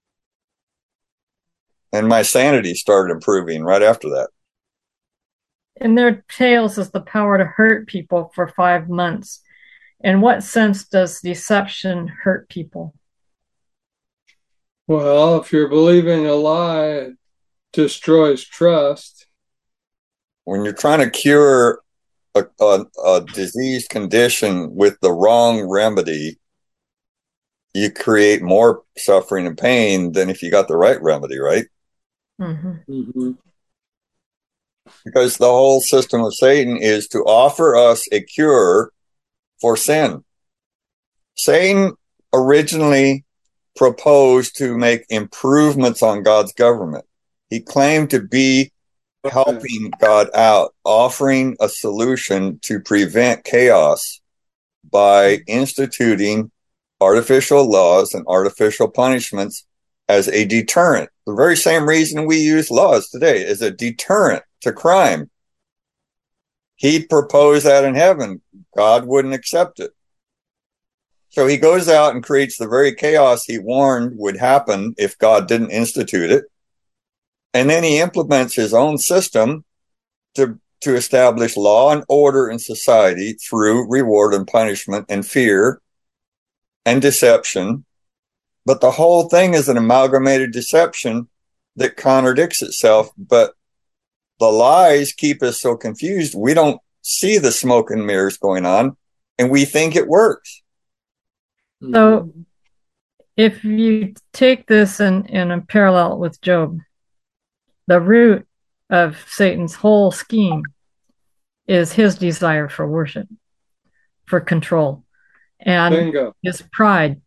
S3: And my sanity started improving right after that.
S1: In their tales is the power to hurt people for 5 months. In what sense does deception hurt people?
S4: Well, if you're believing a lie, it destroys trust.
S3: When you're trying to cure a diseased condition with the wrong remedy, you create more suffering and pain than if you got the right remedy, right?
S1: Mm-hmm.
S4: Mm-hmm.
S3: Because the whole system of Satan is to offer us a cure for sin. Satan originally proposed to make improvements on God's government. He claimed to be helping God out, offering a solution to prevent chaos by instituting artificial laws and artificial punishments as a deterrent. The very same reason we use laws today is a deterrent to crime. He proposed that in heaven. God wouldn't accept it. So he goes out and creates the very chaos he warned would happen if God didn't institute it. And then he implements his own system to establish law and order in society through reward and punishment and fear and deception. But the whole thing is an amalgamated deception that contradicts itself. But the lies keep us so confused. We don't see the smoke and mirrors going on, and we think it works.
S1: So if you take this in a parallel with Job, the root of Satan's whole scheme is his desire for worship, for control, and his pride.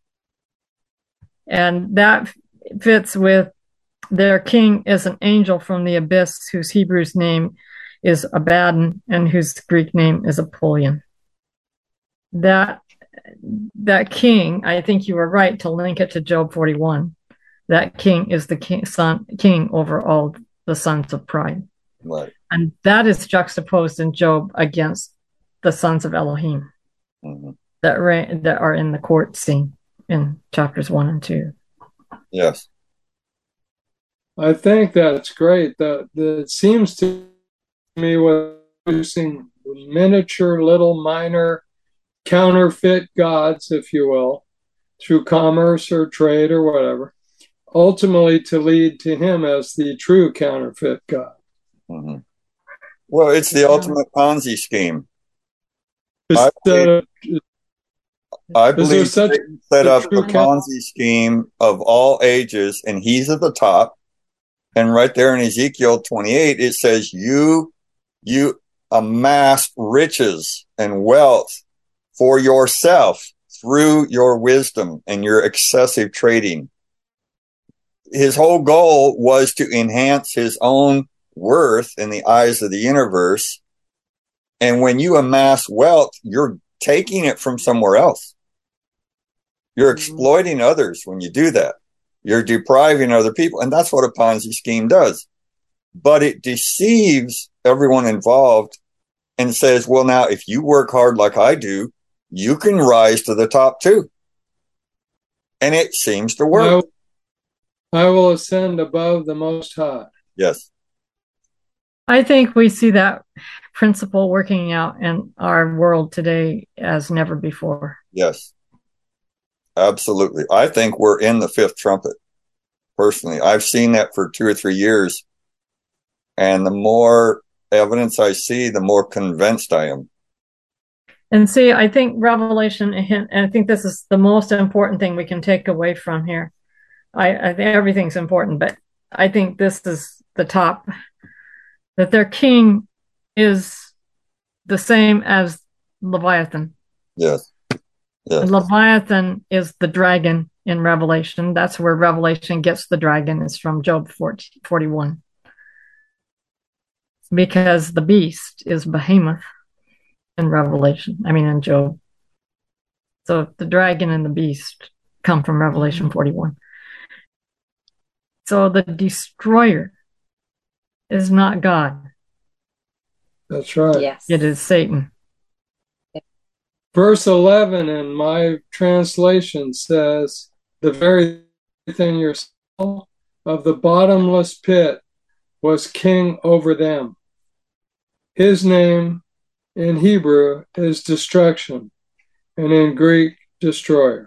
S1: And that fits with their king is an angel from the abyss, whose Hebrew's name is Abaddon and whose Greek name is Apollyon. That king, I think you were right to link it to Job 41. That king is the king over all the sons of pride.
S3: Right.
S1: And that is juxtaposed in Job against the sons of Elohim that are in the court scene in chapters 1 and 2.
S3: Yes.
S4: I think that's great. It seems to me we're using miniature, little, minor, counterfeit gods, if you will, through commerce or trade or whatever, ultimately to lead to him as the true counterfeit God.
S3: Mm-hmm. Well, it's the ultimate Ponzi scheme. I believe Satan set up the Ponzi scheme of all ages, and he's at the top. And right there in Ezekiel 28, it says, you amassed riches and wealth for yourself through your wisdom and your excessive trading. His whole goal was to enhance his own worth in the eyes of the universe. And when you amass wealth, you're taking it from somewhere else. You're exploiting others when you do that. You're depriving other people. And that's what a Ponzi scheme does. But it deceives everyone involved and says, well, now, if you work hard like I do, you can rise to the top too. And it seems to work.
S4: I will ascend above the Most High.
S3: Yes.
S1: I think we see that principle working out in our world today as never before.
S3: Yes. Absolutely. I think we're in the fifth trumpet. Personally, I've seen that for 2 or 3 years. And the more evidence I see, the more convinced I am.
S1: And see, I think Revelation, and I think this is the most important thing we can take away from here. I think everything's important, but I think this is the top, that their king is the same as Leviathan.
S3: Yes. Yes.
S1: Leviathan is the dragon in Revelation. That's where Revelation gets the dragon, is from Job 41. because the beast is Behemoth in Revelation. I mean, in Job. So the dragon and the beast come from Revelation 41. So the destroyer is not God.
S4: That's right.
S2: Yes.
S1: It is Satan.
S4: Verse 11 in my translation says, the very thing you saw of the bottomless pit was king over them. His name in Hebrew is destruction, and in Greek, destroyer.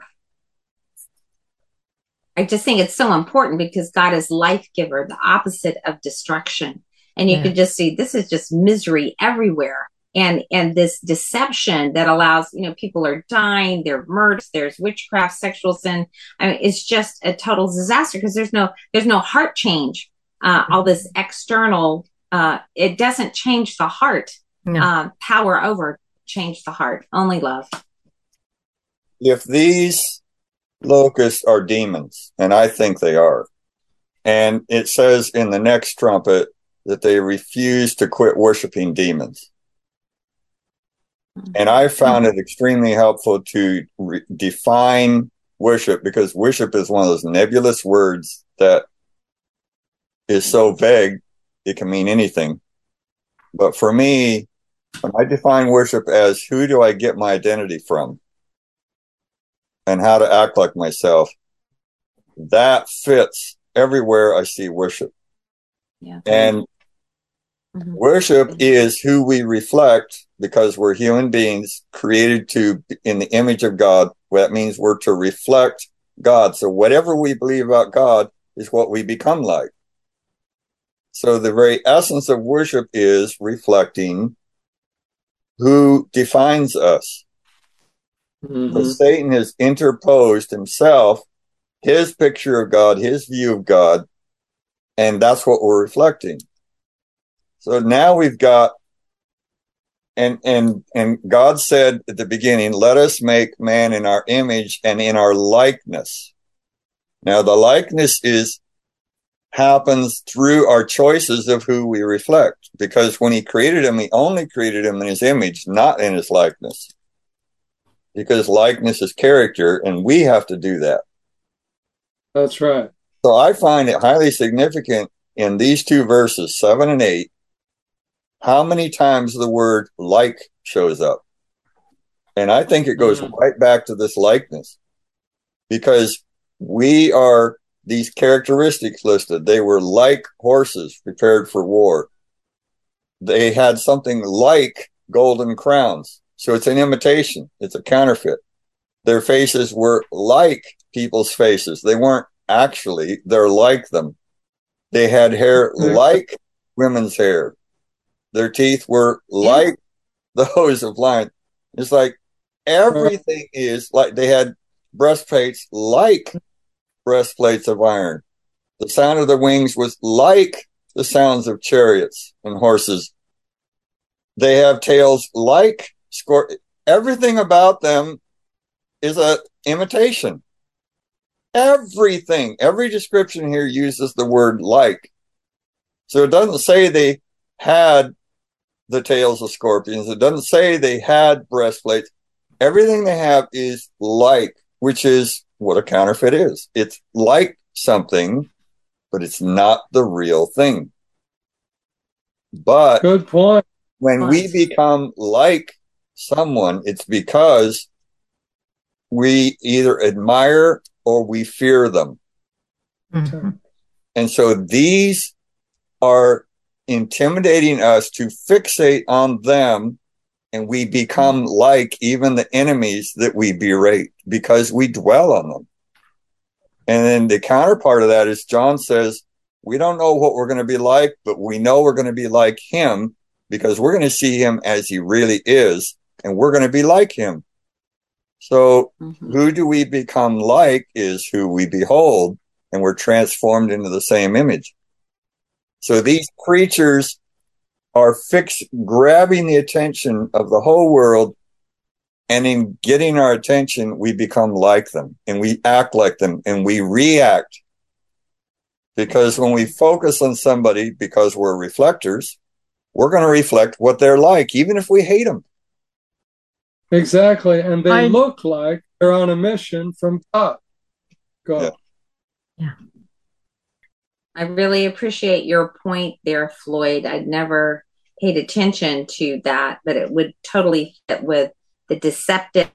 S2: I just think it's so important because God is life giver, the opposite of destruction. And you could just see this is just misery everywhere. And this deception that allows, people are dying, they're murdered, there's witchcraft, sexual sin. I mean, it's just a total disaster because there's no heart change. All this external, it doesn't change the heart. Power over change the heart. Only love.
S3: If these locusts are demons, and I think they are, and it says in the next trumpet that they refuse to quit worshiping demons. And I found it extremely helpful to define worship, because worship is one of those nebulous words that is so vague, it can mean anything. But for me, when I define worship as who do I get my identity from and how to act like myself, that fits everywhere I see worship.
S2: Yeah.
S3: And worship is who we reflect, because we're human beings created in the image of God. That means we're to reflect God. So whatever we believe about God is what we become like. So the very essence of worship is reflecting who defines us. But Satan has interposed himself, his picture of God, his view of God, and that's what we're reflecting. So now we've got, and God said at the beginning, let us make man in our image and in our likeness. Now the likeness happens through our choices of who we reflect, because when he created him, he only created him in his image, not in his likeness, because likeness is character, and we have to do that.
S4: That's right.
S3: So I find it highly significant in these two verses, 7 and 8, how many times the word like shows up. And I think it goes right back to this likeness, because we are these characteristics listed. They were like horses prepared for war. They had something like golden crowns. So it's an imitation. It's a counterfeit. Their faces were like people's faces. They weren't actually, they're like them. They had hair like women's hair. Their teeth were like those of lions. It's like everything is like, they had breastplates like breastplates of iron. The sound of their wings was like the sounds of chariots and horses. They have tails like scorpions. Everything about them is an imitation. Everything, every description here uses the word like. So it doesn't say they had the tails of scorpions. It doesn't say they had breastplates. Everything they have is like, which is what a counterfeit is. It's like something, but it's not the real thing. But
S4: good point.
S3: When we become like someone, it's because we either admire or we fear them. And so these are intimidating us to fixate on them, and we become like even the enemies that we berate because we dwell on them. And then the counterpart of that is John says, we don't know what we're going to be like, but we know we're going to be like him because we're going to see him as he really is, and we're going to be like him. So who do we become like is who we behold, and we're transformed into the same image. So these creatures are grabbing the attention of the whole world, and in getting our attention, we become like them, and we act like them, and we react. Because when we focus on somebody, because we're reflectors, we're going to reflect what they're like, even if we hate them.
S4: Exactly. And they look like they're on a mission from God.
S3: Yeah.
S1: Yeah.
S2: I really appreciate your point there, Floyd. I'd never paid attention to that, but it would totally fit with the deceptive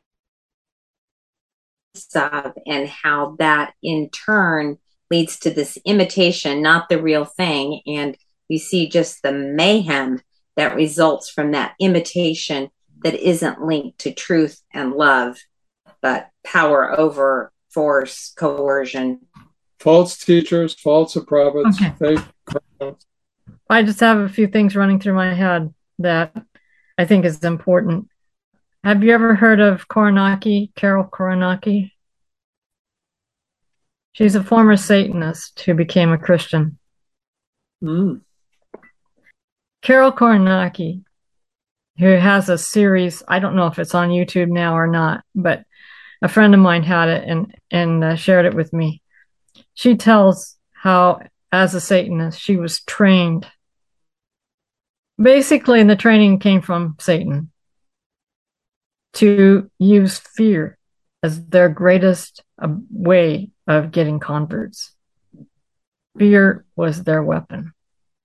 S2: stuff and how that in turn leads to this imitation, not the real thing. And you see just the mayhem that results from that imitation that isn't linked to truth and love, but power over force, coercion.
S4: False teachers, false prophets, fake.
S1: I just have a few things running through my head that I think is important. Have you ever heard of Koronaki, Carol Koronaki? She's a former Satanist who became a Christian.
S4: Mm.
S1: Carol Koronaki, who has a series, I don't know if it's on YouTube now or not, but a friend of mine had it and shared it with me. She tells how, as a Satanist, she was trained. Basically, and the training came from Satan to use fear as their greatest way of getting converts. Fear was their weapon.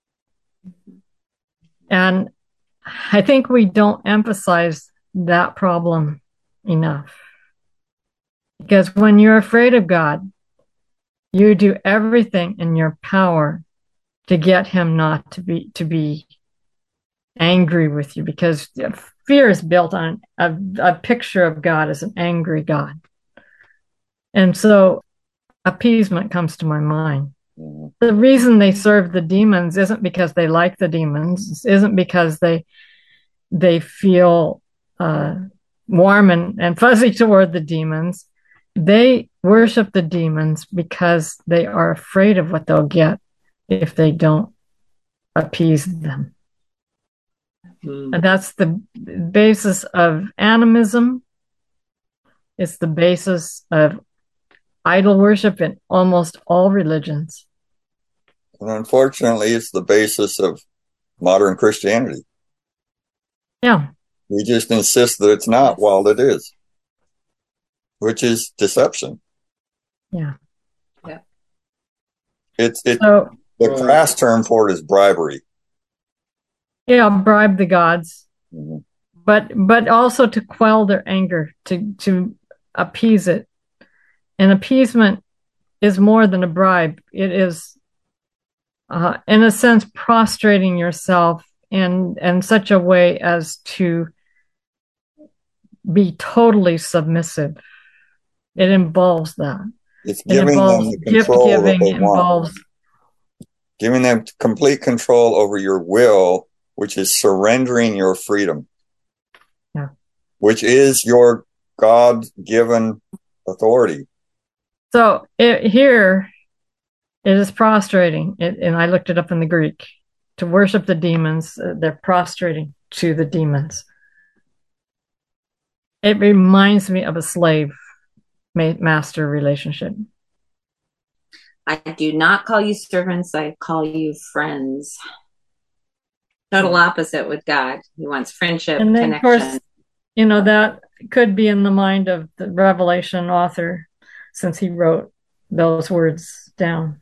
S1: And I think we don't emphasize that problem enough. Because when you're afraid of God, you do everything in your power to get him not to be angry with you, because fear is built on a picture of God as an angry God. And so appeasement comes to my mind. The reason they serve the demons isn't because they like the demons, isn't because they feel warm and fuzzy toward the demons. They worship the demons because they are afraid of what they'll get if they don't appease them. And that's the basis of animism. It's the basis of idol worship in almost all religions.
S3: And unfortunately, it's the basis of modern Christianity.
S1: Yeah.
S3: We just insist that it's not while it is, which is deception.
S1: Yeah.
S2: Yeah.
S3: The crass term for it is bribery.
S1: Yeah, bribe the gods.
S3: Mm-hmm.
S1: But also to quell their anger, to appease it. And appeasement is more than a bribe. It is, in a sense, prostrating yourself in such a way as to be totally submissive. It involves that.
S3: It's giving them the control that they want. Giving them complete control over your will, which is surrendering your freedom.
S1: Yeah.
S3: Which is your God-given authority.
S1: So here it is prostrating, and I looked it up in the Greek. To worship the demons, they're prostrating to the demons. It reminds me of a slave-master relationship.
S2: I do not call you servants, I call you friends. Total opposite with God. He wants friendship,
S1: and then,
S2: connection.
S1: Of course, that could be in the mind of the Revelation author, since he wrote those words down.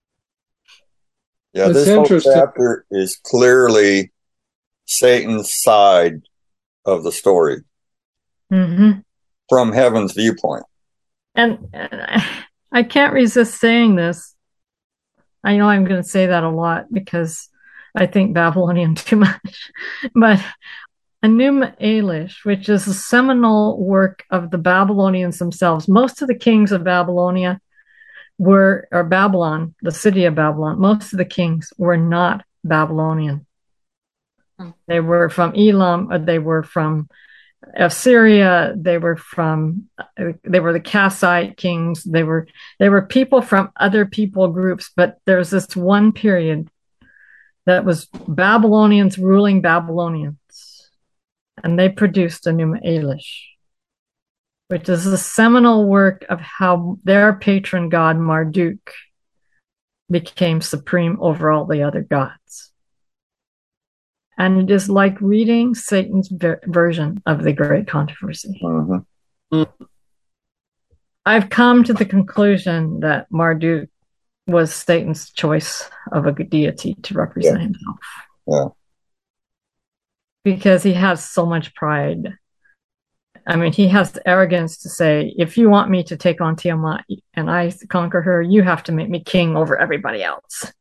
S3: Yeah, this whole chapter is clearly Satan's side of the story.
S1: Mm-hmm.
S3: From heaven's viewpoint.
S1: And I can't resist saying this. I know I'm going to say that a lot because I think Babylonian too much. But Enuma Elish, which is a seminal work of the Babylonians themselves. Most of the kings of Babylonia or Babylon, the city of Babylon, most of the kings were not Babylonian. They were from Elam, or they were from Assyria. They were the Kassite kings. They were people from other people groups, but there's this one period that was Babylonians ruling Babylonians. And they produced Enuma Elish, which is a seminal work of how their patron god Marduk became supreme over all the other gods. And it is like reading Satan's version of the Great Controversy.
S3: Mm-hmm.
S1: I've come to the conclusion that Marduk was Satan's choice of a deity to represent himself.
S3: Yeah.
S1: Because he has so much pride. I mean, he has the arrogance to say, if you want me to take on Tiamat and I conquer her, you have to make me king over everybody else.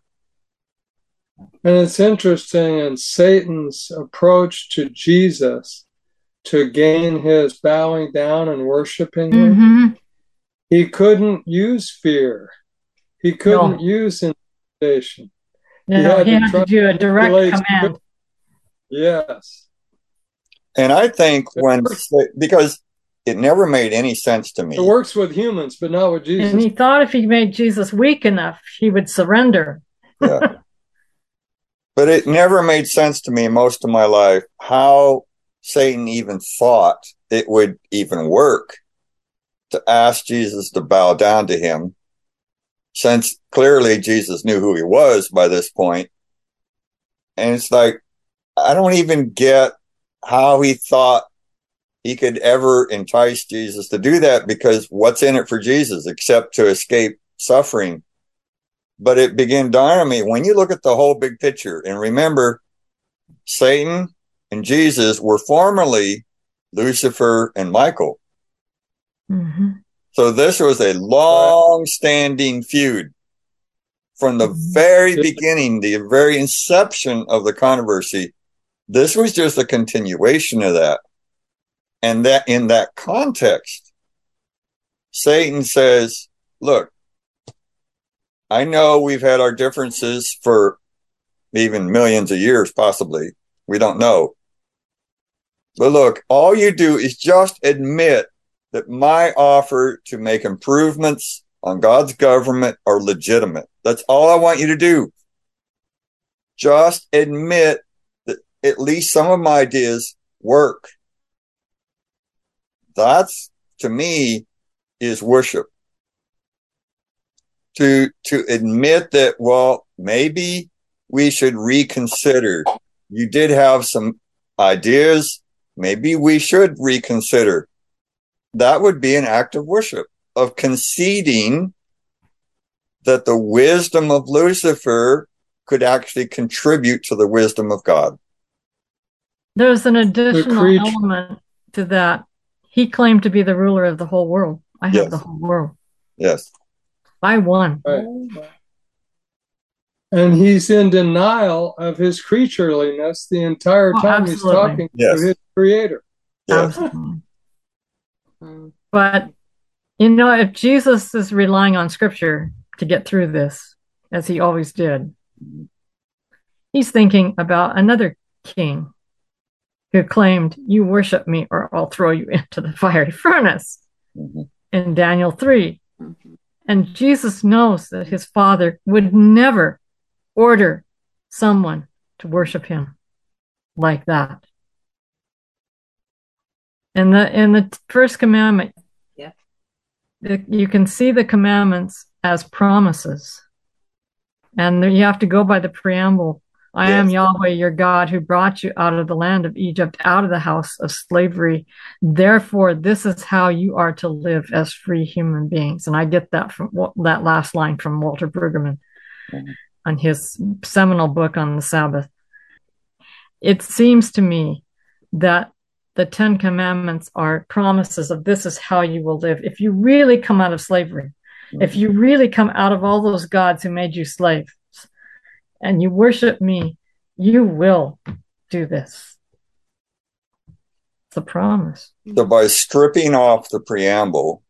S4: And it's interesting in Satan's approach to Jesus to gain his bowing down and worshiping him. He couldn't use fear. He couldn't use intimidation.
S1: He had to do a direct command.
S4: Yes.
S3: And I think because it never made any sense to me.
S4: It works with humans, but not with Jesus.
S1: And he thought if he made Jesus weak enough, he would surrender.
S3: Yeah. But it never made sense to me most of my life how Satan even thought it would even work to ask Jesus to bow down to him, since clearly Jesus knew who he was by this point. And it's like, I don't even get how he thought he could ever entice Jesus to do that, because what's in it for Jesus except to escape suffering? But it began dawning on me, when you look at the whole big picture, and remember, Satan and Jesus were formerly Lucifer and Michael.
S1: Mm-hmm.
S3: So this was a long-standing feud from the very beginning, the very inception of the controversy. This was just a continuation of that. And that in that context, Satan says, look, I know we've had our differences for even millions of years, possibly. We don't know. But look, all you do is just admit that my offer to make improvements on God's government are legitimate. That's all I want you to do. Just admit that at least some of my ideas work. That's, to me, is worship. To admit that, well, maybe we should reconsider. You did have some ideas. Maybe we should reconsider. That would be an act of worship, of conceding that the wisdom of Lucifer could actually contribute to the wisdom of God.
S1: There's an additional element to that. He claimed to be the ruler of the whole world. I have the whole world.
S3: Yes.
S1: I won.
S4: Right. And he's in denial of his creatureliness the entire time he's talking to his creator.
S3: Yes.
S1: Absolutely. But, if Jesus is relying on scripture to get through this, as he always did, he's thinking about another king who claimed, you worship me or I'll throw you into the fiery furnace in Daniel 3. And Jesus knows that his Father would never order someone to worship him like that. In the first commandment, you can see the commandments as promises. And you have to go by the preamble. I am Yahweh, your God, who brought you out of the land of Egypt, out of the house of slavery. Therefore, this is how you are to live as free human beings. And I get that from that last line from Walter Brueggemann on his seminal book on the Sabbath. It seems to me that the 10 Commandments are promises of this is how you will live. If you really come out of slavery, if you really come out of all those gods who made you slaves, and you worship me, you will do this. It's a promise.
S3: So by stripping off the preamble,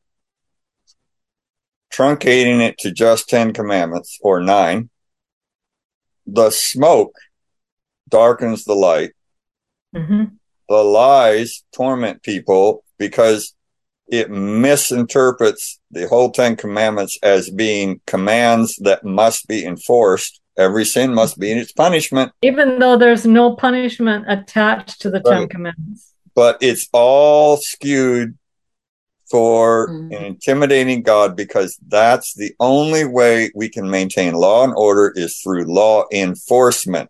S3: truncating it to just 10 commandments, or 9, the smoke darkens the light.
S1: Mm-hmm.
S3: The lies torment people because it misinterprets the whole 10 commandments as being commands that must be enforced. Every sin must be in its punishment.
S1: Even though there's no punishment attached to the 10 commandments.
S3: But it's all skewed for intimidating God, because that's the only way we can maintain law and order is through law enforcement.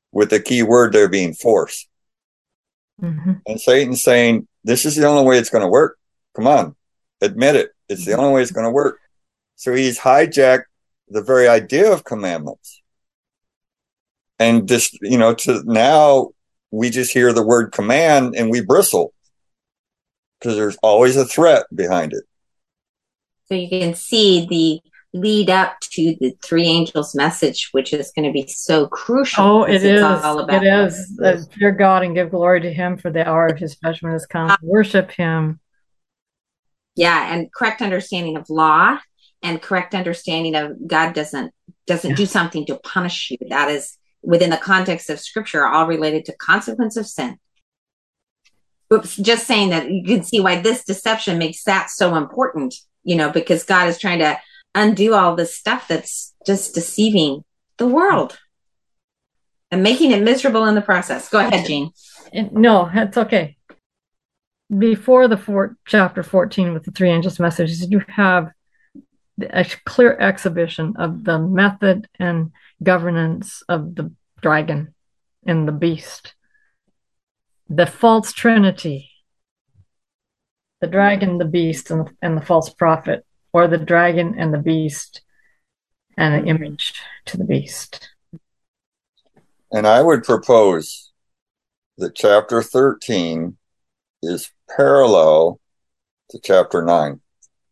S3: with the key word there being force.
S1: Mm-hmm.
S3: And Satan's saying, this is the only way it's going to work. Come on, admit it. It's the only way it's going to work. So he's hijacked the very idea of commandments. And just, to now we just hear the word command and we bristle because there's always a threat behind it.
S2: So you can see the lead up to the three angels message, which is going to be so crucial.
S1: Oh, it is.
S2: It
S1: is. Fear God and give glory to him, for the hour of his judgment has come. Worship him.
S2: Yeah, and correct understanding of law and correct understanding of God doesn't do something to punish you. That is within the context of scripture, all related to consequence of sin. Oops, just saying that you can see why this deception makes that so important, because God is trying to undo all this stuff that's just deceiving the world and making it miserable in the process. Go ahead, Jean.
S1: No, that's okay. Before the chapter 14 with the three angels messages, you have a clear exhibition of the method and governance of the dragon and the beast. The false trinity, the dragon, the beast, and the false prophet, or the dragon and the beast and an image to the beast.
S3: And I would propose that chapter 13 is parallel to chapter 9.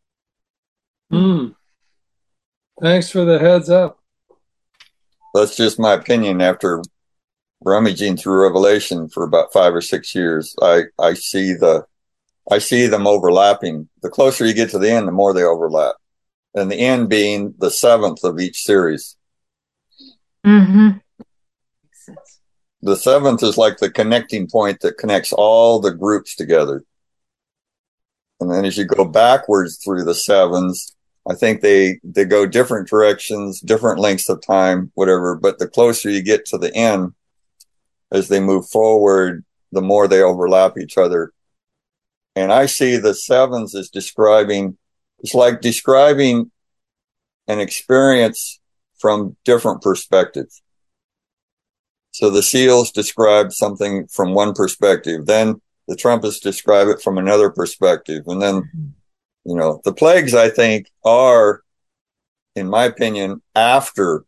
S4: Thanks for the heads up.
S3: That's just my opinion after rummaging through Revelation for about 5 or 6 years. I see them overlapping. The closer you get to the end, the more they overlap. And the end being the 7th of each series.
S1: Mm-hmm.
S3: The 7th is like the connecting point that connects all the groups together. And then as you go backwards through the 7s, I think they go different directions, different lengths of time, whatever. But the closer you get to the end, as they move forward, the more they overlap each other. And I see the 7s as it's like describing an experience from different perspectives. So the seals describe something from one perspective. Then the trumpets describe it from another perspective. And then, the plagues, I think, are, in my opinion, after,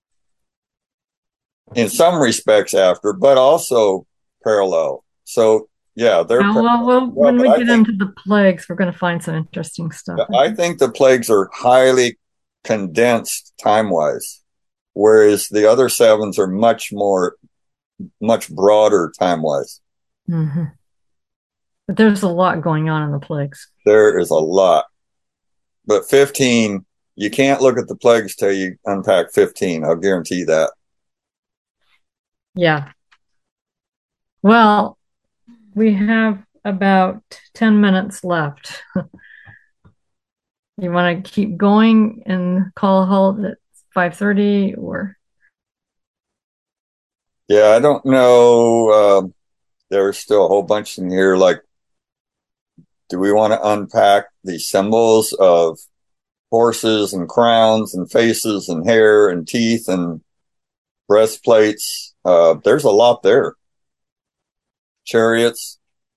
S3: in some respects after, but also parallel. So, yeah, they're
S1: well, when we get into the plagues, we're going to find some interesting stuff.
S3: I think the plagues are highly condensed time-wise, whereas the other 7s are much broader time-wise.
S1: Mm-hmm. But there's a lot going on in the plagues.
S3: There is a lot. But 15, you can't look at the plagues till you unpack 15. I'll guarantee that.
S1: Yeah. Well, we have about 10 minutes left. You want to keep going and call a halt at 5:30 or?
S3: Yeah, I don't know. There's still a whole bunch in here. Like, do we want to unpack the symbols of horses and crowns and faces and hair and teeth and breastplates? There's a lot there. Chariots.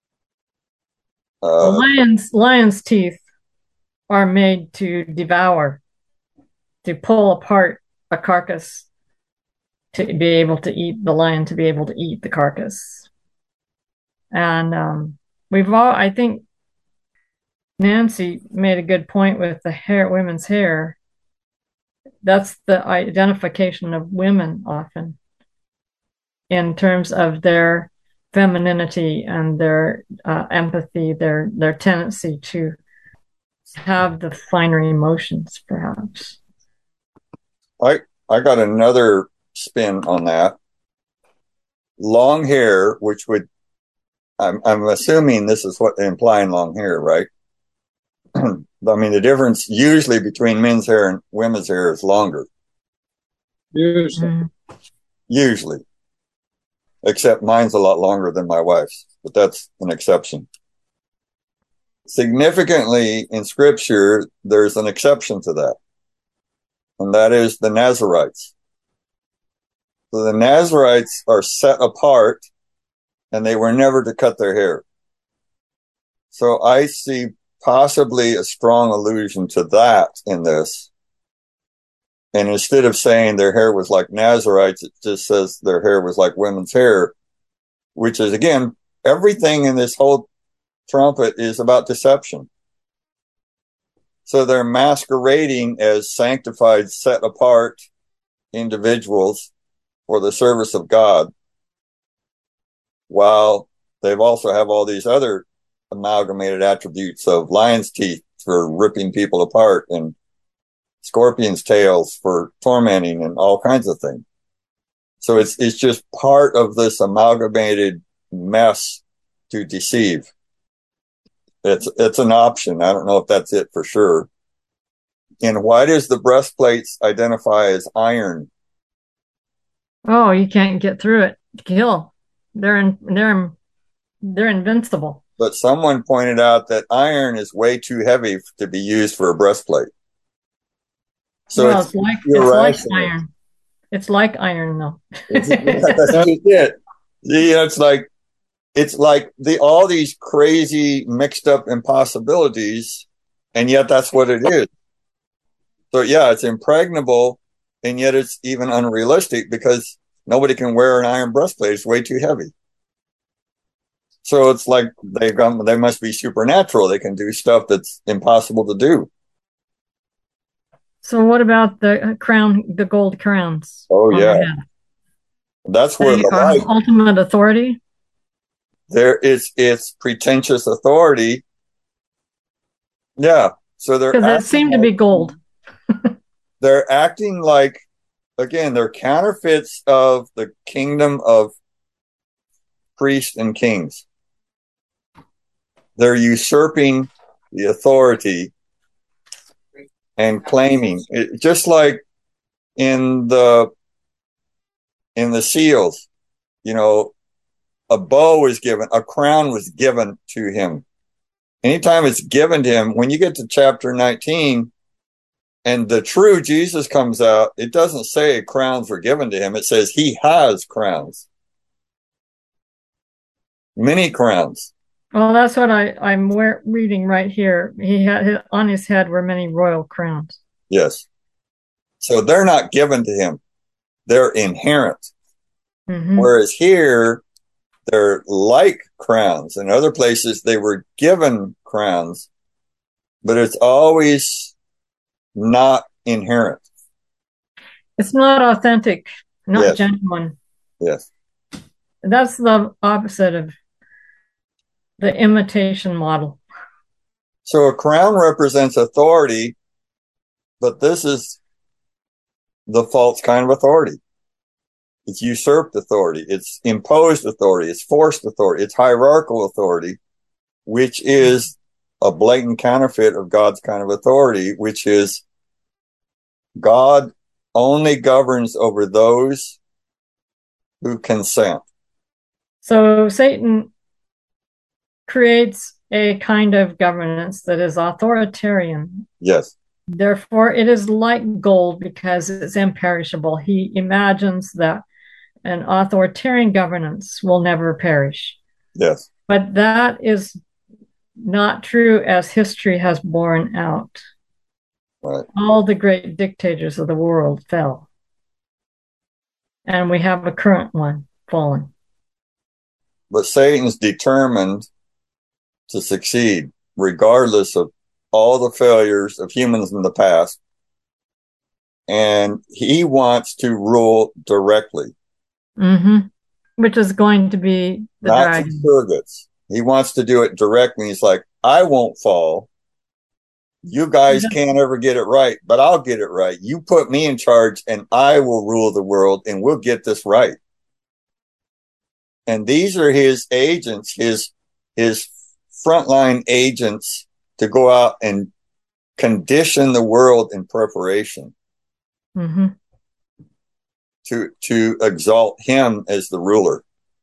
S1: Lion's teeth are made to devour, to pull apart a carcass, to be able to eat the lion, to be able to eat the carcass. And I think Nancy made a good point with the hair, women's hair. That's the identification of women often in terms of their femininity and their empathy, their tendency to have the finer emotions, perhaps.
S3: I got another spin on that. Long hair, which would, I'm assuming this is what they're implying long hair, right? I mean, the difference usually between men's hair and women's hair is longer. Usually. Except mine's a lot longer than my wife's, but that's an exception. Significantly in scripture, there's an exception to that. And that is the Nazarites. So the Nazarites are set apart, and they were never to cut their hair. So I see possibly a strong allusion to that in this. And instead of saying their hair was like Nazarites, it just says their hair was like women's hair, which is, again, everything in this whole trumpet is about deception. So they're masquerading as sanctified, set apart individuals for the service of God, while they've also have all these other amalgamated attributes of lion's teeth for ripping people apart and scorpion's tails for tormenting and all kinds of things. So it's just part of this amalgamated mess to deceive. It's an option. I don't know if that's it for sure. And why does the breastplates identify as iron?
S1: Oh, you can't get through it. Kill. They're invincible.
S3: But someone pointed out that iron is way too heavy to be used for a breastplate. So
S1: well, it's like iron. It's like iron, though.
S3: That's it. Yeah, it's like all these crazy mixed up impossibilities, and yet that's what it is. So yeah, it's impregnable, and yet it's even unrealistic because nobody can wear an iron breastplate. It's way too heavy. So it's like they must be supernatural. They can do stuff that's impossible to do.
S1: So what about the crown, the gold crowns?
S3: Oh yeah, that's where the
S1: ultimate authority.
S3: It's pretentious authority. Yeah, so
S1: because it seemed to be gold.
S3: They're acting like, again, they're counterfeits of the kingdom of priests and kings. They're usurping the authority and claiming it, just like in the seals, a bow was given, a crown was given to him. Anytime it's given to him, when you get to chapter 19 and the true Jesus comes out, it doesn't say crowns were given to him. It says he has crowns. Many crowns.
S1: Well, that's what I'm reading right here. He had on his head were many royal crowns.
S3: Yes. So they're not given to him. They're inherent. Mm-hmm. Whereas here, they're like crowns. In other places, they were given crowns, but it's always not inherent.
S1: It's not authentic, not genuine.
S3: Yes.
S1: That's the opposite of the imitation model.
S3: So a crown represents authority, but this is the false kind of authority. It's usurped authority. It's imposed authority. It's forced authority. It's hierarchical authority, which is a blatant counterfeit of God's kind of authority, which is God only governs over those who consent.
S1: So Satan creates a kind of governance that is authoritarian.
S3: Yes.
S1: Therefore, it is like gold because it's imperishable. He imagines that an authoritarian governance will never perish.
S3: Yes.
S1: But that is not true, as history has borne out.
S3: Right.
S1: All the great dictators of the world fell. And we have a current one falling.
S3: But Satan's determined to succeed, regardless of all the failures of humans in the past. And he wants to rule directly.
S1: Mm-hmm. Which is going to be the
S3: not
S1: dragon.
S3: Surrogates. He wants to do it directly. He's like, I won't fall. You guys can't ever get it right, but I'll get it right. You put me in charge and I will rule the world and we'll get this right. And these are his agents, his frontline agents to go out and condition the world in preparation.
S1: Mm-hmm.
S3: To exalt him as the ruler.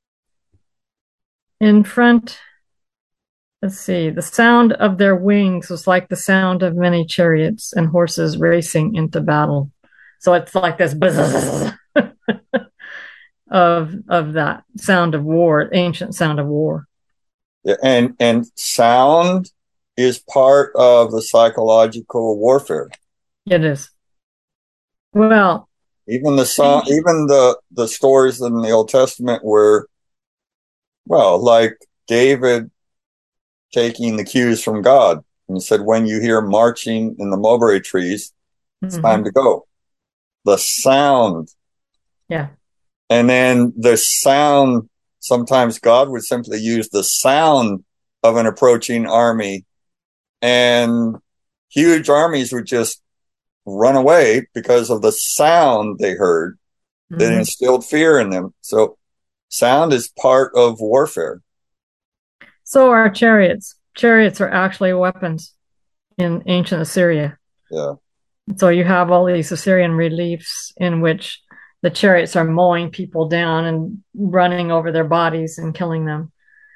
S1: In front, let's see, the sound of their wings was like the sound of many chariots and horses racing into battle. So it's like this. of that sound of war, ancient sound of war.
S3: Yeah, and sound is part of the psychological warfare.
S1: It is. Well,
S3: even the song, even the stories in the Old Testament where, well, like David taking the cues from God and said, when you hear marching in the mulberry trees, it's time to go. The sound.
S1: Yeah.
S3: And then the sound, sometimes God would simply use the sound of an approaching army, and huge armies would just run away because of the sound they heard that instilled fear in them. So sound is part of warfare.
S1: So are chariots. Chariots are actually weapons in ancient Assyria.
S3: Yeah.
S1: So you have all these Assyrian reliefs in which the chariots are mowing people down and running over their bodies and killing them.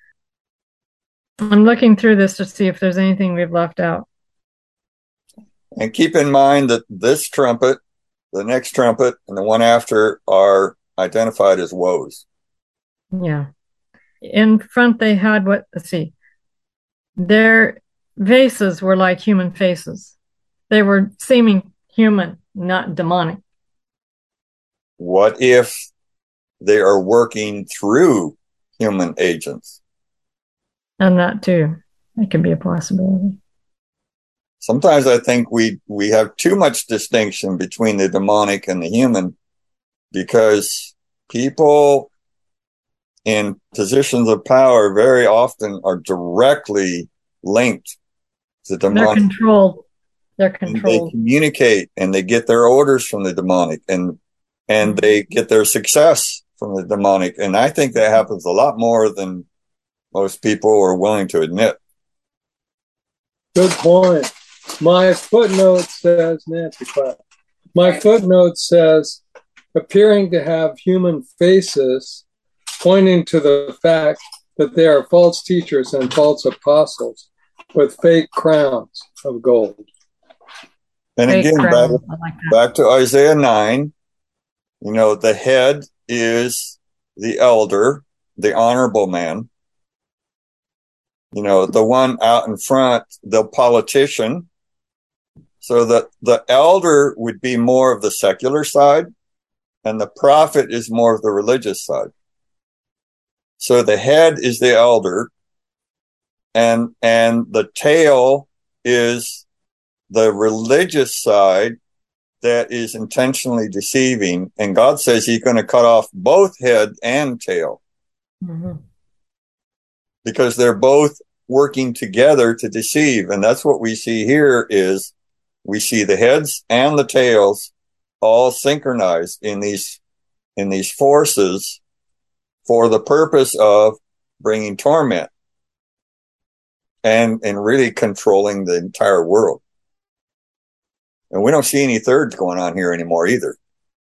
S1: I'm looking through this to see if there's anything we've left out.
S3: And keep in mind that this trumpet, the next trumpet, and the one after are identified as woes.
S1: Yeah. In front, they had let's see. Their faces were like human faces. They were seeming human, not demonic.
S3: What if they are working through human agents?
S1: And that too. That could be a possibility.
S3: Sometimes I think we have too much distinction between the demonic and the human, because people in positions of power very often are directly linked to demonic.
S1: They're controlled.
S3: They communicate and they get their orders from the demonic, and they get their success from the demonic. And I think that happens a lot more than most people are willing to admit.
S4: Good point. My footnote says, Nancy, my footnote says, appearing to have human faces, pointing to the fact that they are false teachers and false apostles with fake crowns of gold.
S3: And fake again, back to Isaiah 9, the head is the elder, the honorable man. The one out in front, the politician. So the elder would be more of the secular side, and the prophet is more of the religious side. So the head is the elder, and the tail is the religious side that is intentionally deceiving. And God says he's going to cut off both head and tail. Because they're both working together to deceive. And that's what we see here is we see the heads and the tails all synchronized in these forces for the purpose of bringing torment and really controlling the entire world. And we don't see any thirds going on here anymore either.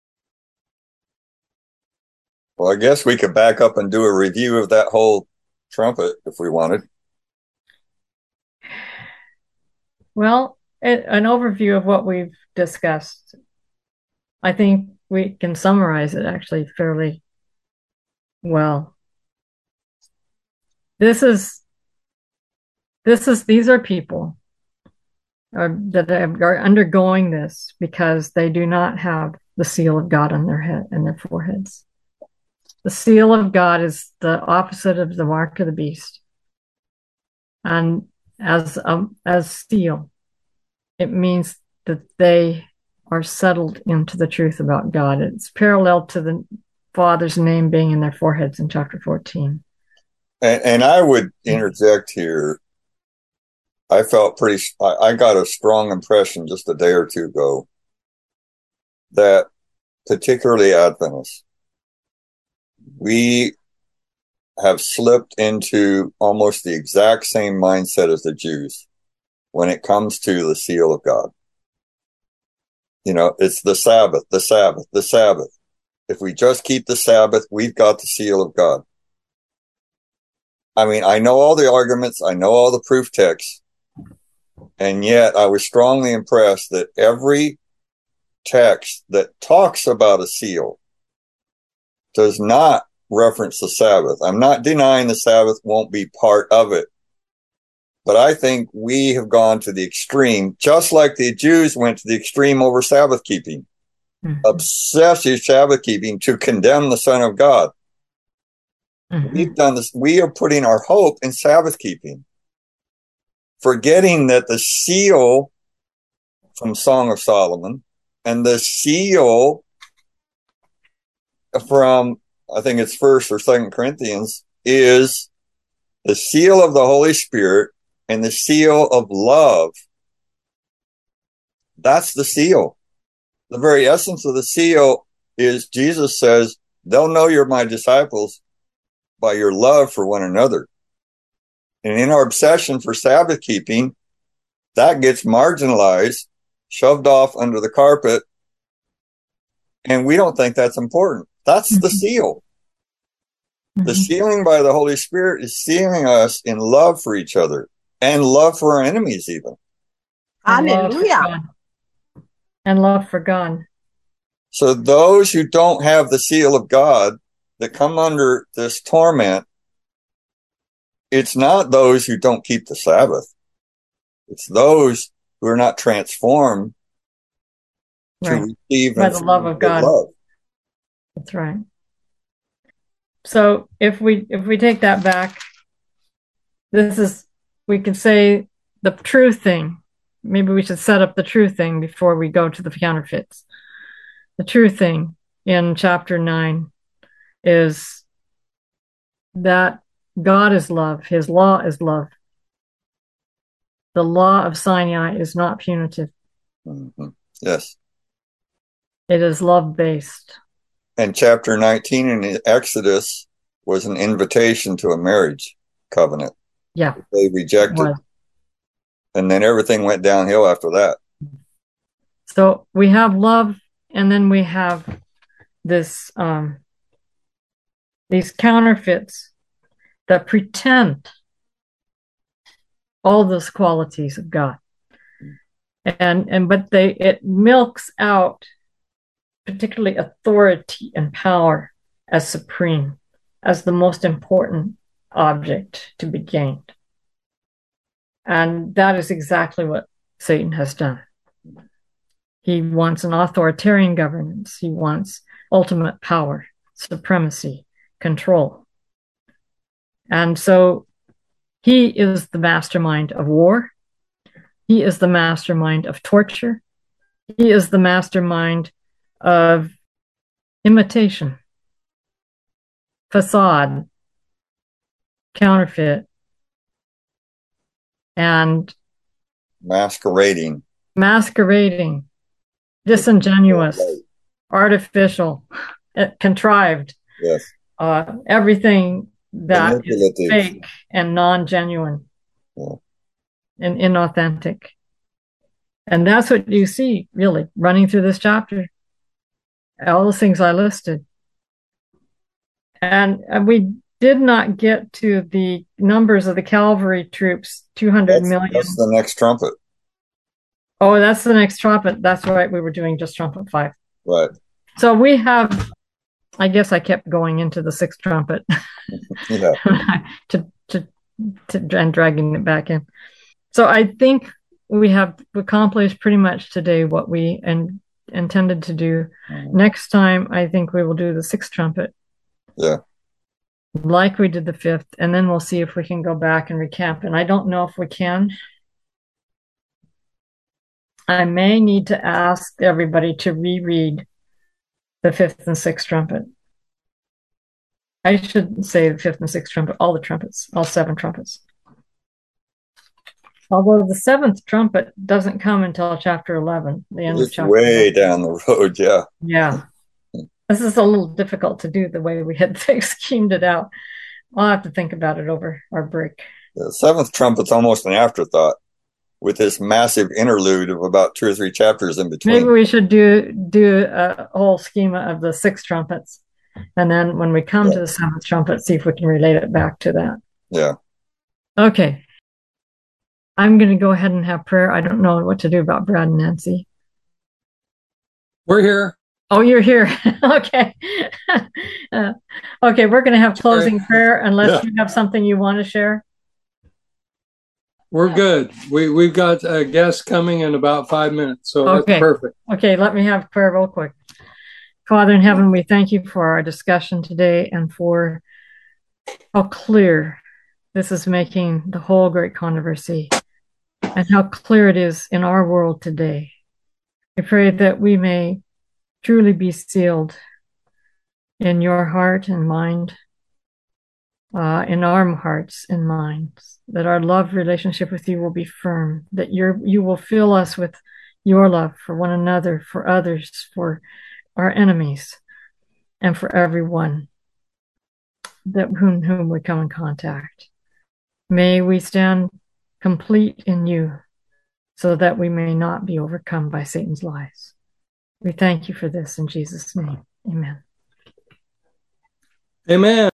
S3: Well, I guess we could back up and do a review of that whole trumpet if we wanted.
S1: Well, an overview of what we've discussed. I think we can summarize it actually fairly well. These are people that are undergoing this because they do not have the seal of God on their head and their foreheads. The seal of God is the opposite of the mark of the beast. And as seal, it means that they are settled into the truth about God. It's parallel to the Father's name being in their foreheads in chapter 14.
S3: And I would interject here. I got a strong impression just a day or two ago that particularly Adventists, we have slipped into almost the exact same mindset as the Jews when it comes to the seal of God. It's the Sabbath, the Sabbath, the Sabbath. If we just keep the Sabbath, we've got the seal of God. I mean, I know all the arguments, I know all the proof texts, and yet I was strongly impressed that every text that talks about a seal does not reference the Sabbath. I'm not denying the Sabbath won't be part of it. But I think we have gone to the extreme, just like the Jews went to the extreme over Sabbath keeping. Mm-hmm. Obsessive Sabbath keeping to condemn the Son of God. Mm-hmm. We've done this. We are putting our hope in Sabbath keeping, forgetting that the seal from Song of Solomon and the seal from, I think it's 1st or 2nd Corinthians, is the seal of the Holy Spirit and the seal of love. That's the seal. The very essence of the seal is, Jesus says, they'll know you're my disciples by your love for one another. And in our obsession for Sabbath keeping, that gets marginalized, shoved off under the carpet, and we don't think that's important. That's the seal. The sealing by the Holy Spirit is sealing us in love for each other and love for our enemies even.
S2: Hallelujah.
S1: And love for God.
S3: So those who don't have the seal of God that come under this torment, it's not those who don't keep the Sabbath. It's those who are not transformed to receive
S1: by the love of God.
S3: Love.
S1: That's right. So if we take that back, we could say the true thing. Maybe we should set up the true thing before we go to the counterfeits. The true thing in chapter 9 is that God is love. His law is love. The law of Sinai is not punitive.
S3: Mm-hmm. Yes.
S1: It is love-based.
S3: And chapter 19 in Exodus was an invitation to a marriage covenant.
S1: Yeah.
S3: They rejected. And then everything went downhill after that.
S1: So we have love, and then we have this these counterfeits that pretend all those qualities of God. But it milks out particularly authority and power as supreme, as the most important object to be gained. And that is exactly what Satan has done. He wants an authoritarian governance. He wants ultimate power, supremacy, control. And so he is the mastermind of war. He is the mastermind of torture. He is the mastermind of imitation, facade, counterfeit, and
S3: masquerading,
S1: disingenuous, artificial, contrived.
S3: Yes.
S1: Everything that is fake and non-genuine, and inauthentic. And that's what you see really running through this chapter. All those things I listed. And we did not get to the numbers of the cavalry troops, 200 million.
S3: That's the next trumpet.
S1: Oh, that's the next trumpet. That's right. We were doing just trumpet 5.
S3: Right.
S1: So we have, I guess I kept going into the 6th trumpet and dragging it back in. So I think we have accomplished pretty much today what we intended to do. Next time, I think we will do the 6th trumpet.
S3: Yeah.
S1: Like we did the 5th, and then we'll see if we can go back and recap. And I don't know if we can. I may need to ask everybody to reread the 5th and 6th trumpet. I shouldn't say the 5th and 6th trumpet, all the trumpets, all 7 trumpets. Although the 7th trumpet doesn't come until chapter 11, the end of chapter
S3: way
S1: 11.
S3: Down the road, yeah.
S1: Yeah. This is a little difficult to do the way we had schemed it out. I'll have to think about it over our break.
S3: The 7th trumpet's almost an afterthought with this massive interlude of about 2 or 3 chapters in between.
S1: Maybe we should do a whole schema of the 6 trumpets. And then when we come to the 7th trumpet, see if we can relate it back to that.
S3: Yeah.
S1: Okay. I'm going to go ahead and have prayer. I don't know what to do about Brad and Nancy.
S4: We're here.
S1: Oh, you're here. Okay. Okay, we're going to have closing prayer unless you have something you want to share.
S4: We're good. We've got a guest coming in about 5 minutes, so that's perfect.
S1: Okay, let me have prayer real quick. Father in heaven, we thank you for our discussion today and for how clear this is making the whole great controversy and how clear it is in our world today. We pray that we may truly be sealed in your heart and mind, in our hearts and minds, that our love relationship with you will be firm, that you will fill us with your love for one another, for others, for our enemies, and for everyone whom we come in contact. May we stand complete in you so that we may not be overcome by Satan's lies. We thank you for this in Jesus' name. Amen.
S4: Amen.